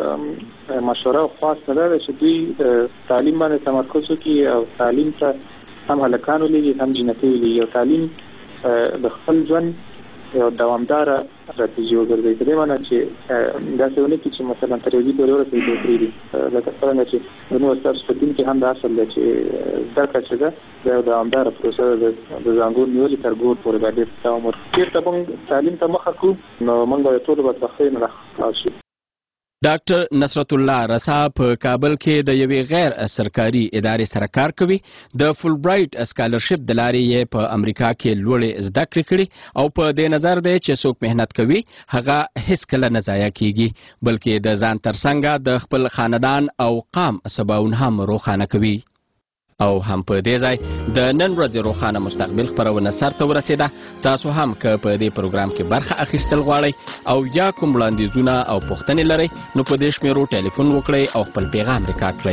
زما مشوره او خواست دا ده چې دوی تعلیم باندې تمرکز وکړي او تعلیم ته هم هلکان ولېږي هم جینکۍ ولېږي او تعلیم د خپل ژوند یو دوامداره ستراتیژي وګرځوي په دې معنی چې داسې ونه کړي چې مثلا تر یو ځای پورې ورسوي بیا پرېږدي لکه څرنګه چې زموږ ستاسو په دین کې هم دا اصل دی چې زده کړه چې ده دا یو دوامداره پروسه ده د زانګو نیولې تر ګور پورې باید ډېر دوام ورکړي. چېرته موږ تعلیم ته مخه کړو نو موږ به د ټولو بدبختیو نه راخلاص شو. ډاکټر نصرت الله رسا په کابل کې د یوې غیر سرکاري ادارې سره کار کوي. د فول برایټ سکالرشپ د لارې یې په امریکا کې لوړې زده کړې کړې او په دې نظر دی چې څوک مهنت کوي هغه هیڅ کله نه ضایع کیږي بلکې د ځان ترڅنګ د خپل خاندان او قام سباون هم روښانه کوي. او هم په دې ځای د نن ورځې روښانه مستقبل خپرونه سرته ورسېده. تاسو هم که په دې پروګرام کې برخه اخیستل غواړئ او یا کوم وړاندیزونه او پوښتنې لرئ نو په دې شمیرو ټلیفون وکړئ او خپل پیغام ریکارډ کړئ.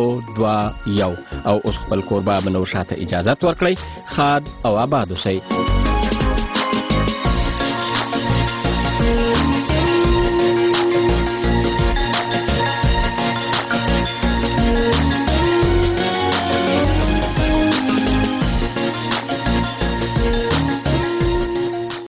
004222120121 او اوس خپل کوربه منور شاته اجازه ورکړئ. خاد او آباد اوسئ.